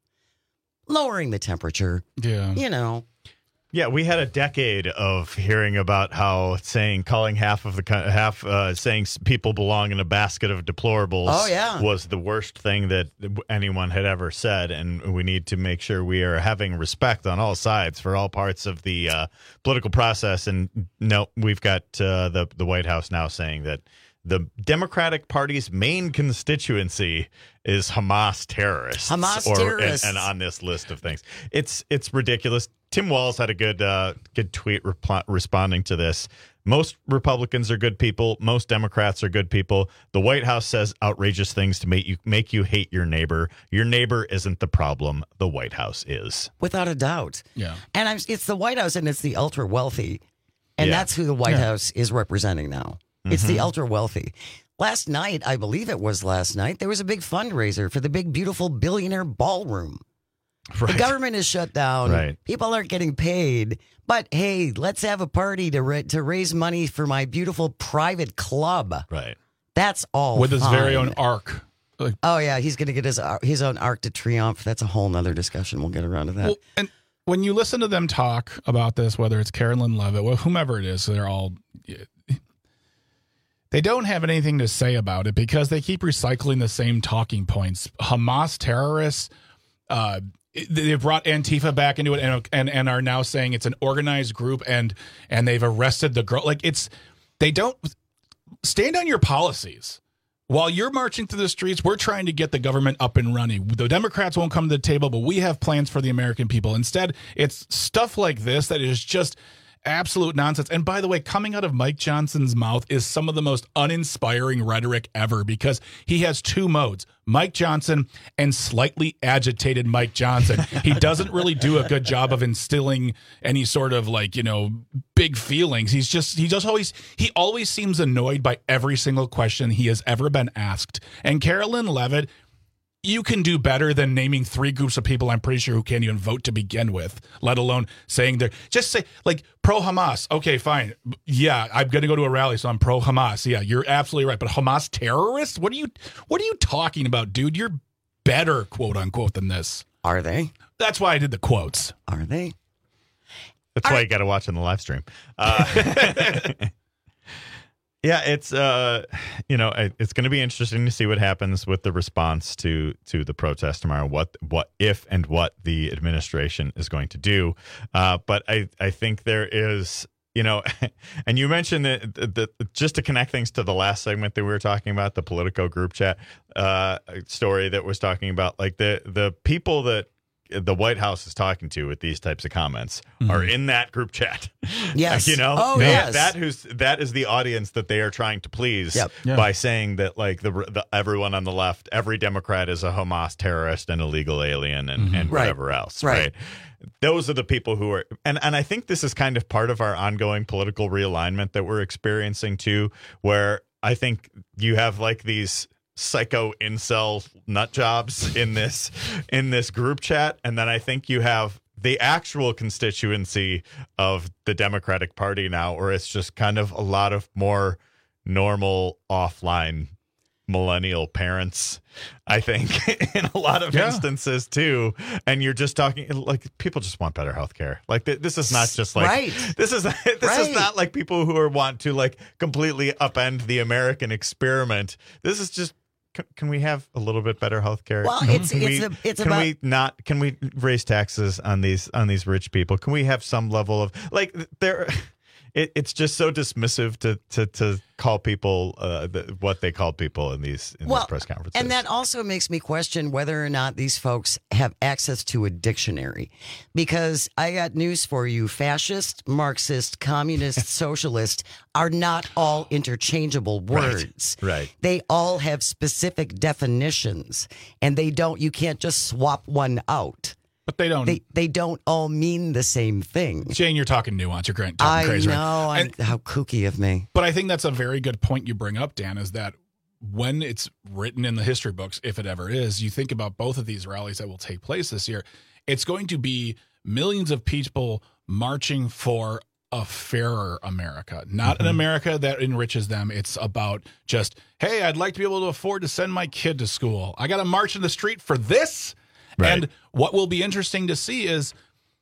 Lowering the temperature. Yeah. You know. Yeah, we had a decade of hearing about how saying calling half of the co- half uh, saying s- people belong in a basket of deplorables Oh, yeah. was the worst thing that anyone had ever said, and we need to make sure we are having respect on all sides for all parts of the uh, political process. And no, we've got uh, the the White House now saying that the Democratic Party's main constituency is Hamas terrorists. Hamas or, terrorists. And, and on this list of things, it's it's ridiculous. Tim Walz had a good uh, good tweet repl- responding to this. most Republicans are good people. Most Democrats are good people. The White House says outrageous things to make you make you hate your neighbor. Your neighbor isn't the problem. The White House is. Without a doubt. Yeah. And I'm, it's the White House and it's the ultra wealthy. And Yeah. that's who the White Yeah. House is representing now. It's the Mhm. ultra wealthy. Last night, I believe it was last night, there was a big fundraiser for the big, beautiful billionaire ballroom. Right. The government is shut down. Right. People aren't getting paid. But hey, let's have a party to ra- to raise money for my beautiful private club. Right. That's all With his very fine. own arc. Like, Oh yeah, he's going to get his ar- his own Arc de Triomphe. That's a whole nother discussion. We'll get around to that. well, and when you listen to them talk about this, whether it's Carolyn Levitt, well, whomever it is, they're all, they don't have anything to say about it because they keep recycling the same talking points. Hamas terrorists, uh, they brought Antifa back into it and, and and are now saying it's an organized group and and they've arrested the girl. Like it's, they don't stand on your policies. While you're marching through the streets, we're trying to get the government up and running. The Democrats won't come to the table, but we have plans for the American people. Instead, it's stuff like this that is just absolute nonsense. And by the way, coming out of Mike Johnson's mouth is some of the most uninspiring rhetoric ever because he has two modes, Mike Johnson and slightly agitated Mike Johnson. He doesn't really do a good job of instilling any sort of like, you know, big feelings. He's just, he just always, he always seems annoyed by every single question he has ever been asked. And Carolyn Levitt, you can do better than naming three groups of people I'm pretty sure who can't even vote to begin with, let alone saying they're just say like pro Hamas. Okay, fine. Yeah, I'm going to go to a rally, so I'm pro Hamas. Yeah, you're absolutely right. But Hamas terrorists? What are you what are you talking about, dude? You're better, quote unquote, than this. Are they? That's why I did the quotes. Are they? That's why you got to watch on the live stream. Uh, yeah, it's uh, you know, it's going to be interesting to see what happens with the response to to the protest tomorrow. What what if and what the administration is going to do. Uh, but I I think there is. You know, and you mentioned that, that just to connect things to the last segment that we were talking about, the Politico group chat uh, story that was talking about, like the the people that the White House is talking to with these types of comments mm-hmm. are in that group chat. Yes. You know, oh, they, yes. that who's that is the audience that they are trying to please yep. yeah. by saying that like the, the everyone on the left, every Democrat is a Hamas terrorist and illegal alien and, Mm-hmm. and Right. whatever else. Right. right. Those are the people who are, and, and I think this is kind of part of our ongoing political realignment that we're experiencing too, where I think you have like these psycho incel nut jobs in this in this group chat, and then I think you have the actual constituency of the Democratic Party now, where it's just kind of a lot of more normal offline millennial parents, I think, in a lot of yeah. instances too. And you're just talking like people just want better healthcare. Like th- this is not just like right. this is this right. is not like people who are want to like completely upend the American experiment. This is just can, can we have a little bit better healthcare? Well, Can it's we- it's a, it's can about we not can we raise taxes on these on these rich people? Can we have some level of like there? It, it's just so dismissive to to to call people uh, the, what they call people in these in well, these press conferences. and that also makes me question whether or not these folks have access to a dictionary. Because I got news for you: fascist, Marxist, communist, socialist are not all interchangeable words. Right. right. They all have specific definitions, and they don't. You can't just swap one out. But they don't. They they don't all mean the same thing. Jane, you're talking nuance. You're talking I crazy. know. Right? I'm, And- how kooky of me. But I think that's a very good point you bring up, Dan, is that when it's written in the history books, if it ever is, you think about both of these rallies that will take place this year, it's going to be millions of people marching for a fairer America, not Mm-hmm. an America that enriches them. It's about just, hey, I'd like to be able to afford to send my kid to school. I got to march in the street for this. Right. And what will be interesting to see is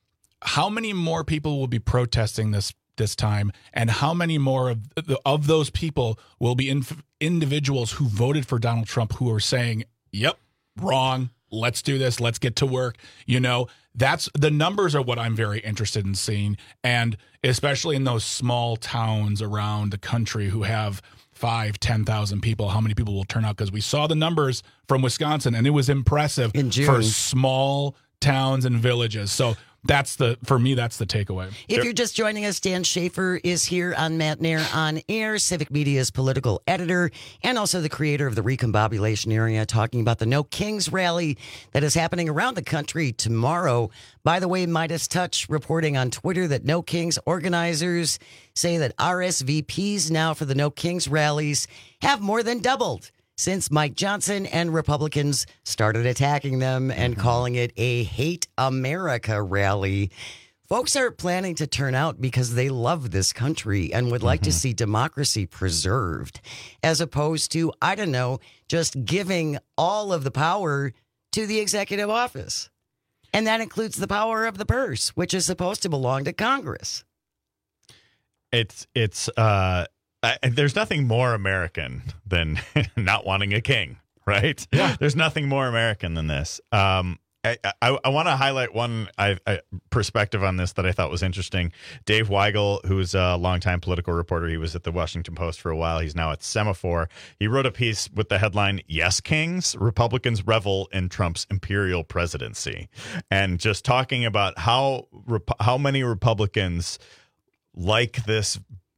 how many more people will be protesting this this time, and how many more of of those people will be inf- individuals who voted for Donald Trump who are saying, "Yep, wrong. Let's do this. Let's get to work." You know, that's the numbers are what I'm very interested in seeing, and especially in those small towns around the country who have five, ten thousand people, how many people will turn out? Because we saw the numbers from Wisconsin, and it was impressive In June. for small towns and villages. So that's the for me that's the takeaway. If you're just joining us, Dan Schaefer is here on Matt Nair on Air, Civic Media's political editor, and also the creator of the Recombobulation Area, talking about the No Kings rally that is happening around the country tomorrow. By the way, Midas Touch reporting on Twitter that No Kings organizers say that R S V Ps now for the No Kings rallies have more than doubled since Mike Johnson and Republicans started attacking them and calling it a Hate America rally. Folks are planning to turn out because they love this country and would like mm-hmm. to see democracy preserved, as opposed to, I don't know, just giving all of the power to the executive office. And that includes the power of the purse, which is supposed to belong to Congress. It's, it's, uh, Uh, there's nothing more American than not wanting a king, right? Yeah. There's nothing more American than this. Um, I, I, I want to highlight one I, I, perspective on this that I thought was interesting. Dave Weigel, who's a longtime political reporter, he was at the Washington Post for a while. He's now at Semaphore. He wrote a piece with the headline, "Yes, Kings, Republicans revel in Trump's imperial presidency." And just talking about how how many Republicans like this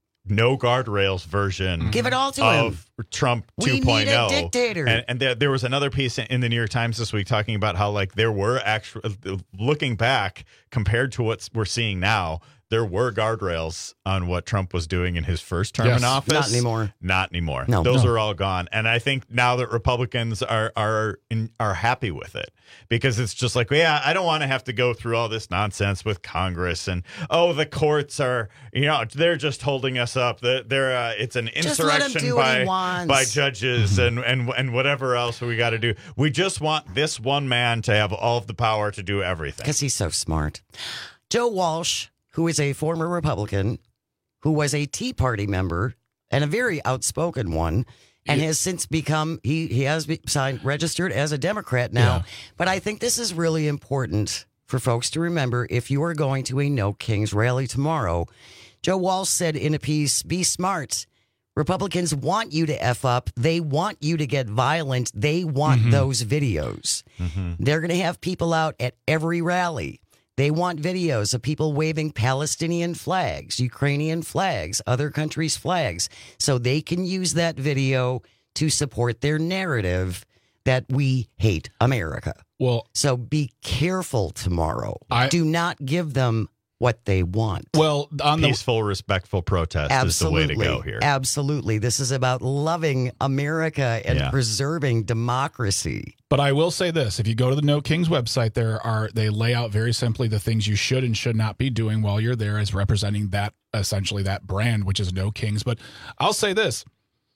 no guardrails version Give it all to of him. Trump We 2.0. need a dictator. And, and there, there was another piece in the New York Times this week talking about how, like, there were actually, looking back compared to what we're seeing now, there were guardrails on what Trump was doing in his first term Yes. in office. Not anymore. Not anymore. No. Those No. are all gone. And I think now that Republicans are are in, are happy with it, because it's just like, yeah, I don't want to have to go through all this nonsense with Congress and, oh, the courts are, you know, they're just holding us up. They're, they're uh, it's an Just let him insurrection do what he by wants. by judges and and and whatever else we got to do. We just want this one man to have all of the power to do everything. Because he's so smart. Joe Walsh, who is a former Republican, who was a Tea Party member and a very outspoken one, and has since become, he, he has be, signed, registered as a Democrat now. Yeah. But I think this is really important for folks to remember if you are going to a No Kings rally tomorrow. Joe Walsh said in a piece, "Be smart. Republicans want you to F up. They want you to get violent. They want Mm-hmm. those videos. Mm-hmm. They're going to have people out at every rally. They want videos of people waving Palestinian flags, Ukrainian flags, other countries' flags, so they can use that video to support their narrative that we hate America." Well, so be careful tomorrow. I- Do not give them what they want. well, on the Peaceful, respectful protest Absolutely. is the way to go here. Absolutely. This is about loving America and Yeah. preserving democracy. But I will say this: if you go to the No Kings website, there are they lay out very simply the things you should and should not be doing while you're there, as representing that essentially that brand, which is No Kings. But I'll say this: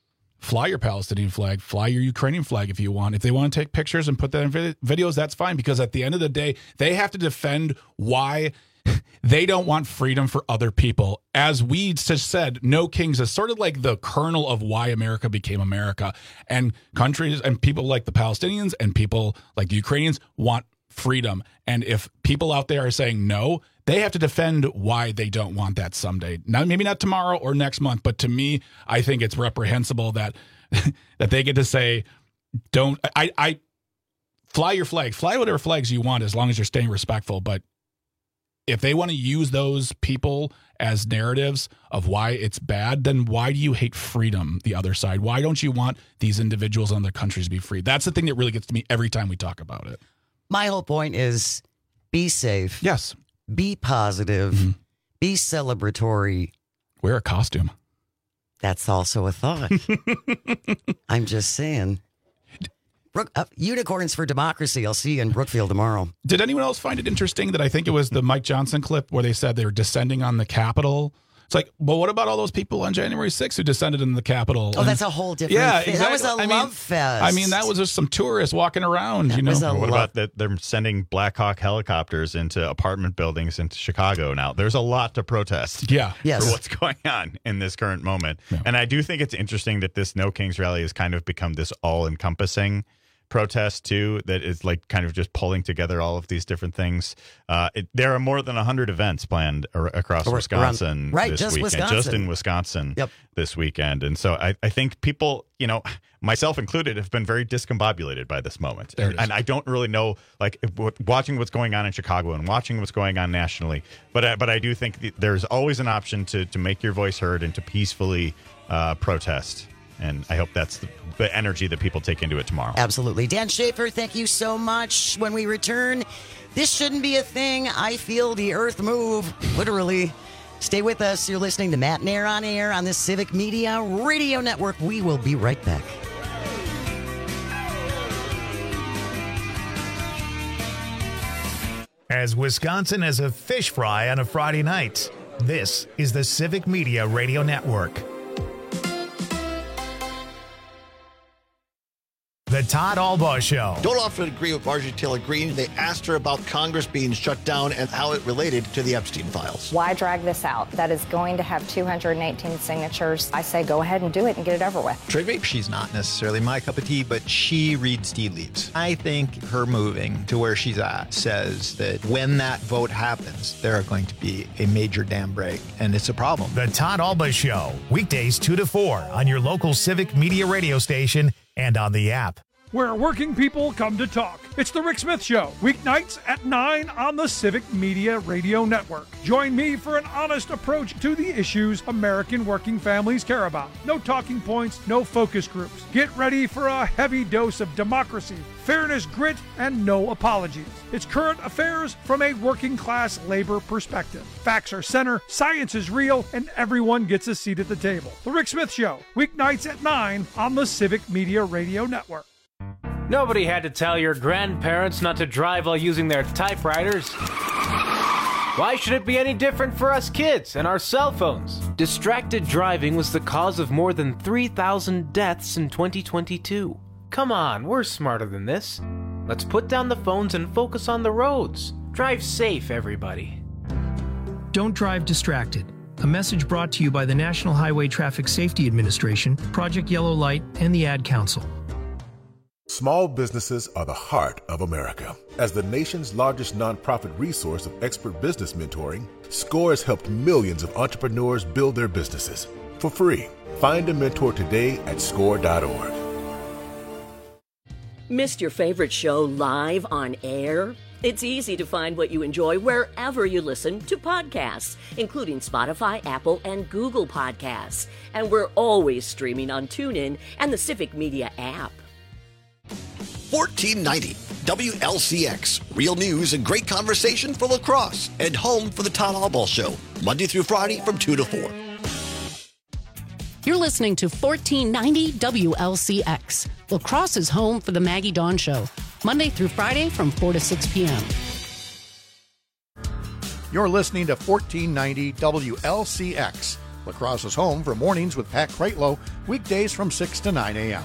fly your Palestinian flag, fly your Ukrainian flag if you want. If they want to take pictures and put that in vid- videos, that's fine. Because at the end of the day, they have to defend why they don't want freedom for other people. As we just said, No Kings is sort of like the kernel of why America became America. And countries and people like the Palestinians and people like the Ukrainians want freedom. And if people out there are saying no, they have to defend why they don't want that someday. Now, maybe not tomorrow or next month, but to me, I think it's reprehensible that that they get to say, don't, I, I fly your flag, fly whatever flags you want as long as you're staying respectful. But if they want to use those people as narratives of why it's bad, then why do you hate freedom, the other side? Why don't you want these individuals and their countries to be free? That's the thing that really gets to me every time we talk about it. My whole point is be safe. Yes. Be positive. Mm-hmm. Be celebratory. Wear a costume. That's also a thought. I'm just saying. Brook, uh, Unicorns for Democracy. I'll see you in Brookfield tomorrow. Did anyone else find it interesting that I think it was the Mike Johnson clip where they said they were descending on the Capitol? It's like, well, what about all those people on January sixth who descended in the Capitol? Oh, And- that's a whole different Yeah, thing. exactly. That was a I mean- love fest. I mean, that was just some tourists walking around, That you know? was a What love- about that? They're sending Black Hawk helicopters into apartment buildings into Chicago now. There's a lot to protest. Yeah. Yes. For what's going on in this current moment. And I do think it's interesting that this No Kings rally has kind of become this all encompassing, protest too that is like kind of just pulling together all of these different things. Uh, it, there are more than one hundred events planned ar- across Or- Wisconsin around- right, this just weekend, Wisconsin. just in Wisconsin Yep. this weekend. And so I, I think people, you know, myself included, have been very discombobulated by this moment. There it And, is. and I don't really know, like, if- what- watching what's going on in Chicago and watching what's going on nationally. But I, but I do think th- there's always an option to to make your voice heard and to peacefully uh, protest. And I hope that's the, the energy that people take into it tomorrow. Absolutely. Dan Schaefer, thank you so much. When we return, this shouldn't be a thing. I feel the earth move, literally. Stay with us. You're listening to Matt Nair on Air on the Civic Media Radio Network. We will be right back. As Wisconsin has a fish fry on a Friday night, this is the Civic Media Radio Network. The Todd Albaugh Show. Don't often agree with Marjorie Taylor Greene. They asked her about Congress being shut down and how it related to the Epstein files. Why drag this out? That is going to have two hundred eighteen signatures. I say go ahead and do it and get it over with. Trigby? She's not necessarily my cup of tea, but she reads tea leaves. I think her moving to where she's at says that when that vote happens, there are going to be a major dam break, and it's a problem. The Todd Albaugh Show, weekdays two to four on your local Civic Media radio station and on the app. Where working people come to talk. It's the Rick Smith Show, weeknights at nine on the Civic Media Radio Network. Join me for an honest approach to the issues American working families care about. No talking points, no focus groups. Get ready for a heavy dose of democracy, fairness, grit, and no apologies. It's current affairs from a working class labor perspective. Facts are center, science is real, and everyone gets a seat at the table. The Rick Smith Show, weeknights at nine on the Civic Media Radio Network. Nobody had to tell your grandparents not to drive while using their typewriters. Why should it be any different for us kids and our cell phones? Distracted driving was the cause of more than three thousand deaths in twenty twenty-two. Come on, we're smarter than this. Let's put down the phones and focus on the roads. Drive safe, everybody. Don't drive distracted. A message brought to you by the National Highway Traffic Safety Administration, Project Yellow Light, and the Ad Council. Small businesses are the heart of America. As the nation's largest nonprofit resource of expert business mentoring, SCORE has helped millions of entrepreneurs build their businesses for free. Find a mentor today at score dot org. Missed your favorite show live on air? It's easy to find what you enjoy wherever you listen to podcasts, including Spotify, Apple, and Google Podcasts. And we're always streaming on TuneIn and the Civic Media app. fourteen ninety W L C X. Real news and great conversation for La Crosse. And home for the Todd Albaugh Show. Monday through Friday from two to four. You're listening to fourteen ninety W L C X. La Crosse is home for the Maggie Dawn Show. Monday through Friday from four to six p.m. You're listening to fourteen ninety W L C X. La Crosse is home for mornings with Pat Kreitlow. Weekdays from six to nine a.m.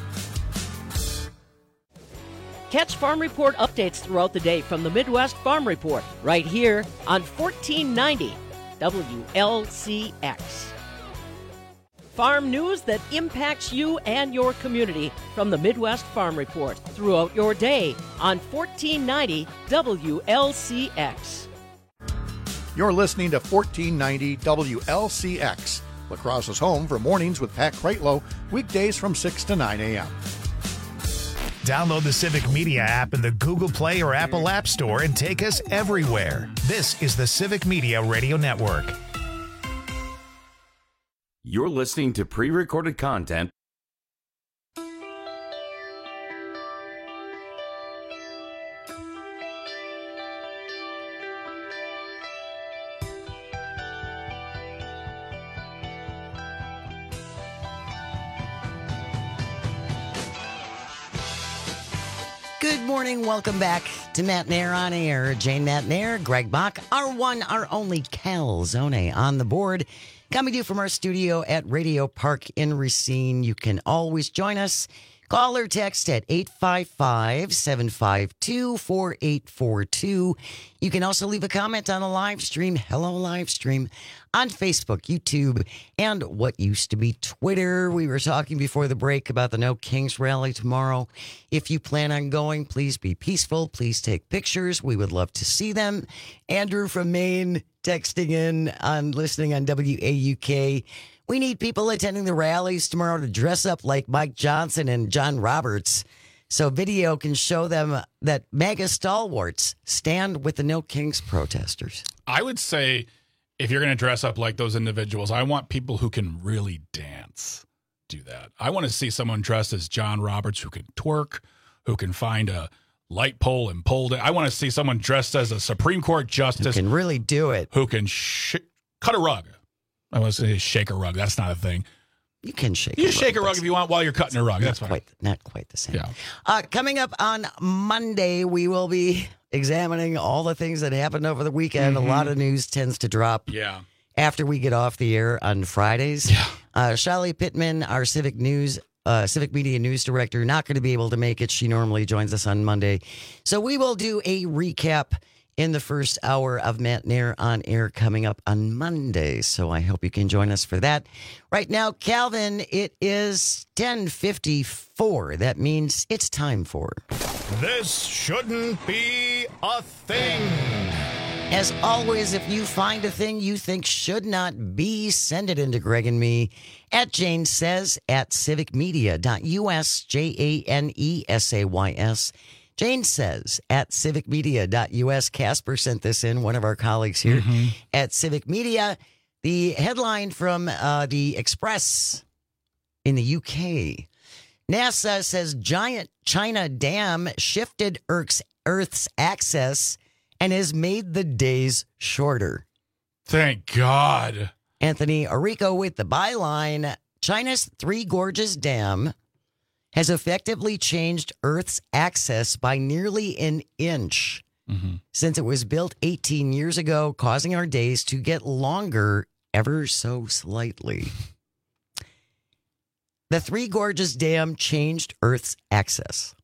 Catch Farm Report updates throughout the day from the Midwest Farm Report, right here on fourteen ninety W L C X. Farm news that impacts you and your community from the Midwest Farm Report throughout your day on fourteen ninety W L C X. You're listening to fourteen ninety W L C X. La Crosse is home for mornings with Pat Kreitlow. Weekdays from six to nine a.m. Download the Civic Media app in the Google Play or Apple App Store and take us everywhere. This is the Civic Media Radio Network. You're listening to pre-recorded content. Good morning. Welcome back to Matt Nair on Air. Jane Matt Nair, Greg Bach, our one, our only Calzone on the board. Coming to you from our studio at Radio Park in Racine. You can always join us Call or text at eight five five, seven five two, four eight four two. You can also leave a comment on the live stream, Hello Live Stream, on Facebook, YouTube, and what used to be Twitter. We were talking before the break about the No Kings rally tomorrow. If you plan on going, please be peaceful. Please take pictures. We would love to see them. Andrew from Maine texting in on listening on W A U K. We need people attending the rallies tomorrow to dress up like Mike Johnson and John Roberts so video can show them that MAGA stalwarts stand with the No Kings protesters. I would say if you're going to dress up like those individuals, I want people who can really dance do that. I want to see someone dressed as John Roberts who can twerk, who can find a light pole and pull it. I want to see someone dressed as a Supreme Court justice. Who can really do it. Who can sh- cut a rug. I want to say shake a rug. That's not a thing. You can shake you a shake rug, a rug if you want while you're cutting a rug. That's not fine. Quite, not quite the same. Yeah. Uh, coming up on Monday, we will be examining all the things that happened over the weekend. Mm-hmm. A lot of news tends to drop Yeah. after we get off the air on Fridays. Yeah. Uh, Shali Pittman, our Civic News, uh, Civic Media News Director, not going to be able to make it. She normally joins us on Monday. So we will do a recap in the first hour of Matt Nair on air coming up on Monday. So I hope you can join us for that. Right now, Calvin, it is ten fifty-four. That means it's time for This Shouldn't Be a Thing. As always, if you find a thing you think should not be, send it into Greg and me at Jane Says at civicmedia dot U S, J A N E S A Y S. Jane Says at civicmedia dot U S. Casper sent this in, one of our colleagues here Mm-hmm. at Civic Media. The headline from uh, the Express in the U K. NASA says giant China dam shifted Earth's, Earth's access and has made the days shorter. Thank God. Anthony Orico with the byline, China's Three Gorges Dam has effectively changed Earth's access by nearly an inch mm-hmm. since it was built eighteen years ago, causing our days to get longer ever so slightly. The Three Gorges Dam changed Earth's access.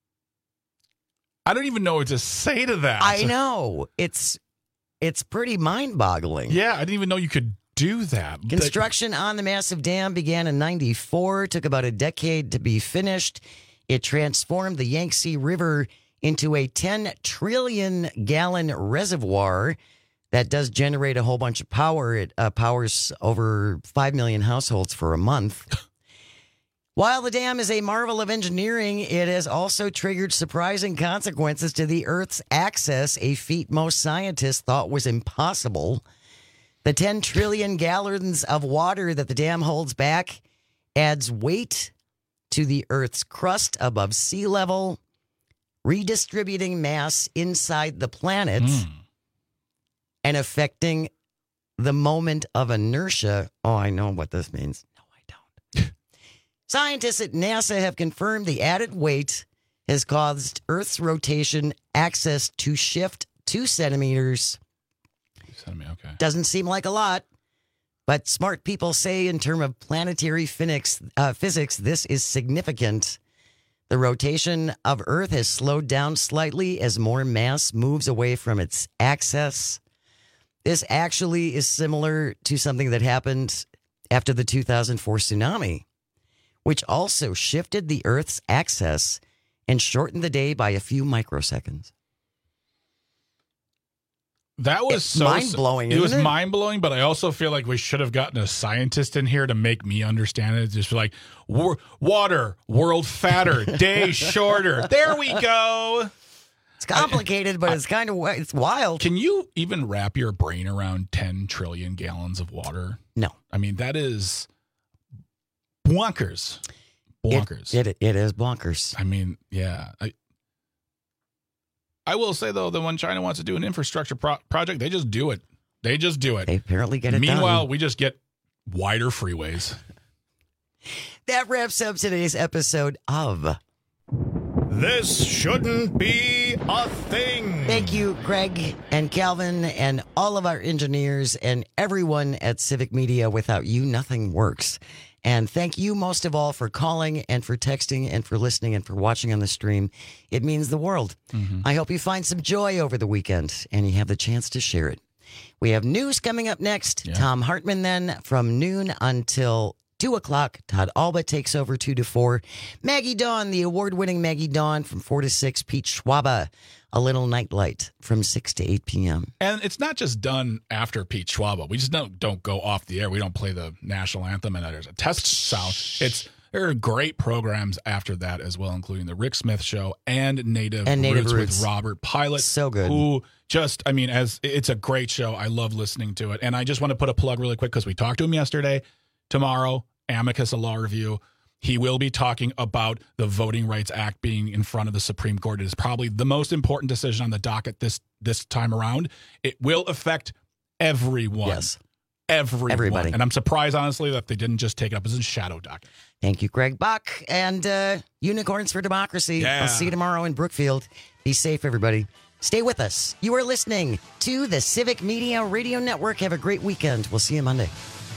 I don't even know what to say to that. I know. It's it's pretty mind-boggling. Yeah, I didn't even know you could do that. Construction on the massive dam began in ninety-four, took about a decade to be finished. It transformed the Yangtze River into a ten trillion gallon reservoir that does generate a whole bunch of power. It uh, powers over five million households for a month. While the dam is a marvel of engineering, it has also triggered surprising consequences to the Earth's access, a feat most scientists thought was impossible. The ten trillion gallons of water that the dam holds back adds weight to the Earth's crust above sea level, redistributing mass inside the planet Mm. and affecting the moment of inertia. Oh, I know what this means. No, I don't. Scientists at NASA have confirmed the added weight has caused Earth's rotation axis to shift two centimeters. Okay. Doesn't seem like a lot, but smart people say in terms of planetary physics, uh, physics, this is significant. The rotation of Earth has slowed down slightly as more mass moves away from its axis. This actually is similar to something that happened after the two thousand four tsunami, which also shifted the Earth's axis and shortened the day by a few microseconds. That was It's so mind-blowing, It was isn't it? mind-blowing, but I also feel like we should have gotten a scientist in here to make me understand it. Just be like, "Wa- water, world fatter, day shorter. There we go. It's complicated, but it's kind of it's wild. Can you even wrap your brain around ten trillion gallons of water? No. I mean, that is bonkers. Bonkers. It, it, it is bonkers. I mean, yeah. I, I will say, though, that when China wants to do an infrastructure pro- project, they just do it. They just do it. They apparently get it Meanwhile, done. we just get wider freeways. That wraps up today's episode of This Shouldn't Be a Thing. Thank you, Greg and Calvin and all of our engineers and everyone at Civic Media. Without you, nothing works. And thank you most of all for calling and for texting and for listening and for watching on the stream. It means the world. Mm-hmm. I hope you find some joy over the weekend and you have the chance to share it. We have news coming up next. Yeah. Tom Hartman then from noon until two o'clock. Todd Alba takes over two to four. Maggie Dawn, the award-winning Maggie Dawn from four to six. Pete Schwaba, A Little Nightlight from six to eight p.m. And it's not just done after Pete Schwaba. We just don't don't go off the air. We don't play the national anthem and there's a test sound. It's there are great programs after that as well, including the Rick Smith Show and Native, and Native Roots, Roots with Robert Pilot. So good. Who just, I mean, as it's a great show. I love listening to it. And I just want to put a plug really quick because we talked to him yesterday. Tomorrow, Amicus, a law review. He will be talking about the Voting Rights Act being in front of the Supreme Court. It is probably the most important decision on the docket this this time around. It will affect everyone. Yes. Everyone. Everybody. And I'm surprised, honestly, that they didn't just take it up as a shadow docket. Thank you, Greg Buck, and uh, Unicorns for Democracy. Yeah. I'll see you tomorrow in Brookfield. Be safe, everybody. Stay with us. You are listening to the Civic Media Radio Network. Have a great weekend. We'll see you Monday.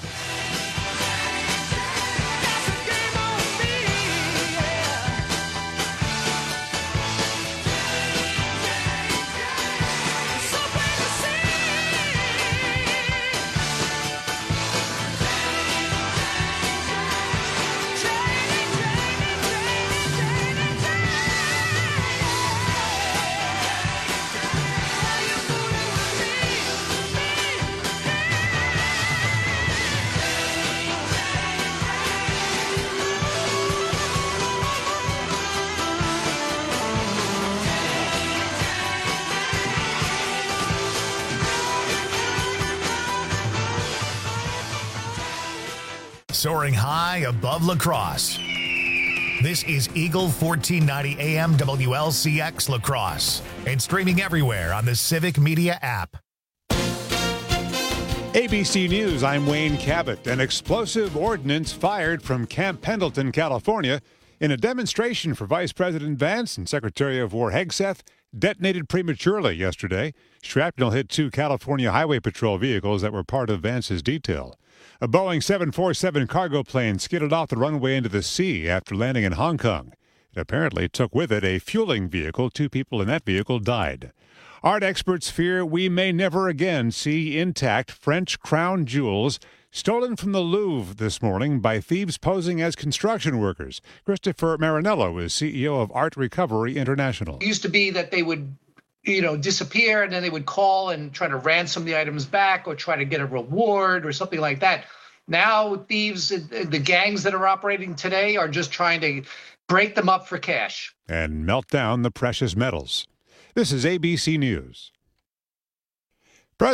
Soaring high above La Crosse. This is Eagle fourteen ninety A M W L C X La Crosse and streaming everywhere on the Civic Media app. A B C News, I'm Wayne Cabot. An explosive ordnance fired from Camp Pendleton, California, in a demonstration for Vice President Vance and Secretary of War Hegseth detonated prematurely yesterday. Shrapnel hit two California Highway Patrol vehicles that were part of Vance's detail. A Boeing seven forty-seven cargo plane skidded off the runway into the sea after landing in Hong Kong. It apparently took with it a fueling vehicle. Two people in that vehicle died. Art experts fear we may never again see intact French crown jewels stolen from the Louvre this morning by thieves posing as construction workers. Christopher Marinello is C E O of Art Recovery International. It used to be that they would, you know, disappear and then they would call and try to ransom the items back or try to get a reward or something like that. Now thieves, the gangs that are operating today are just trying to break them up for cash. And melt down the precious metals. This is A B C News.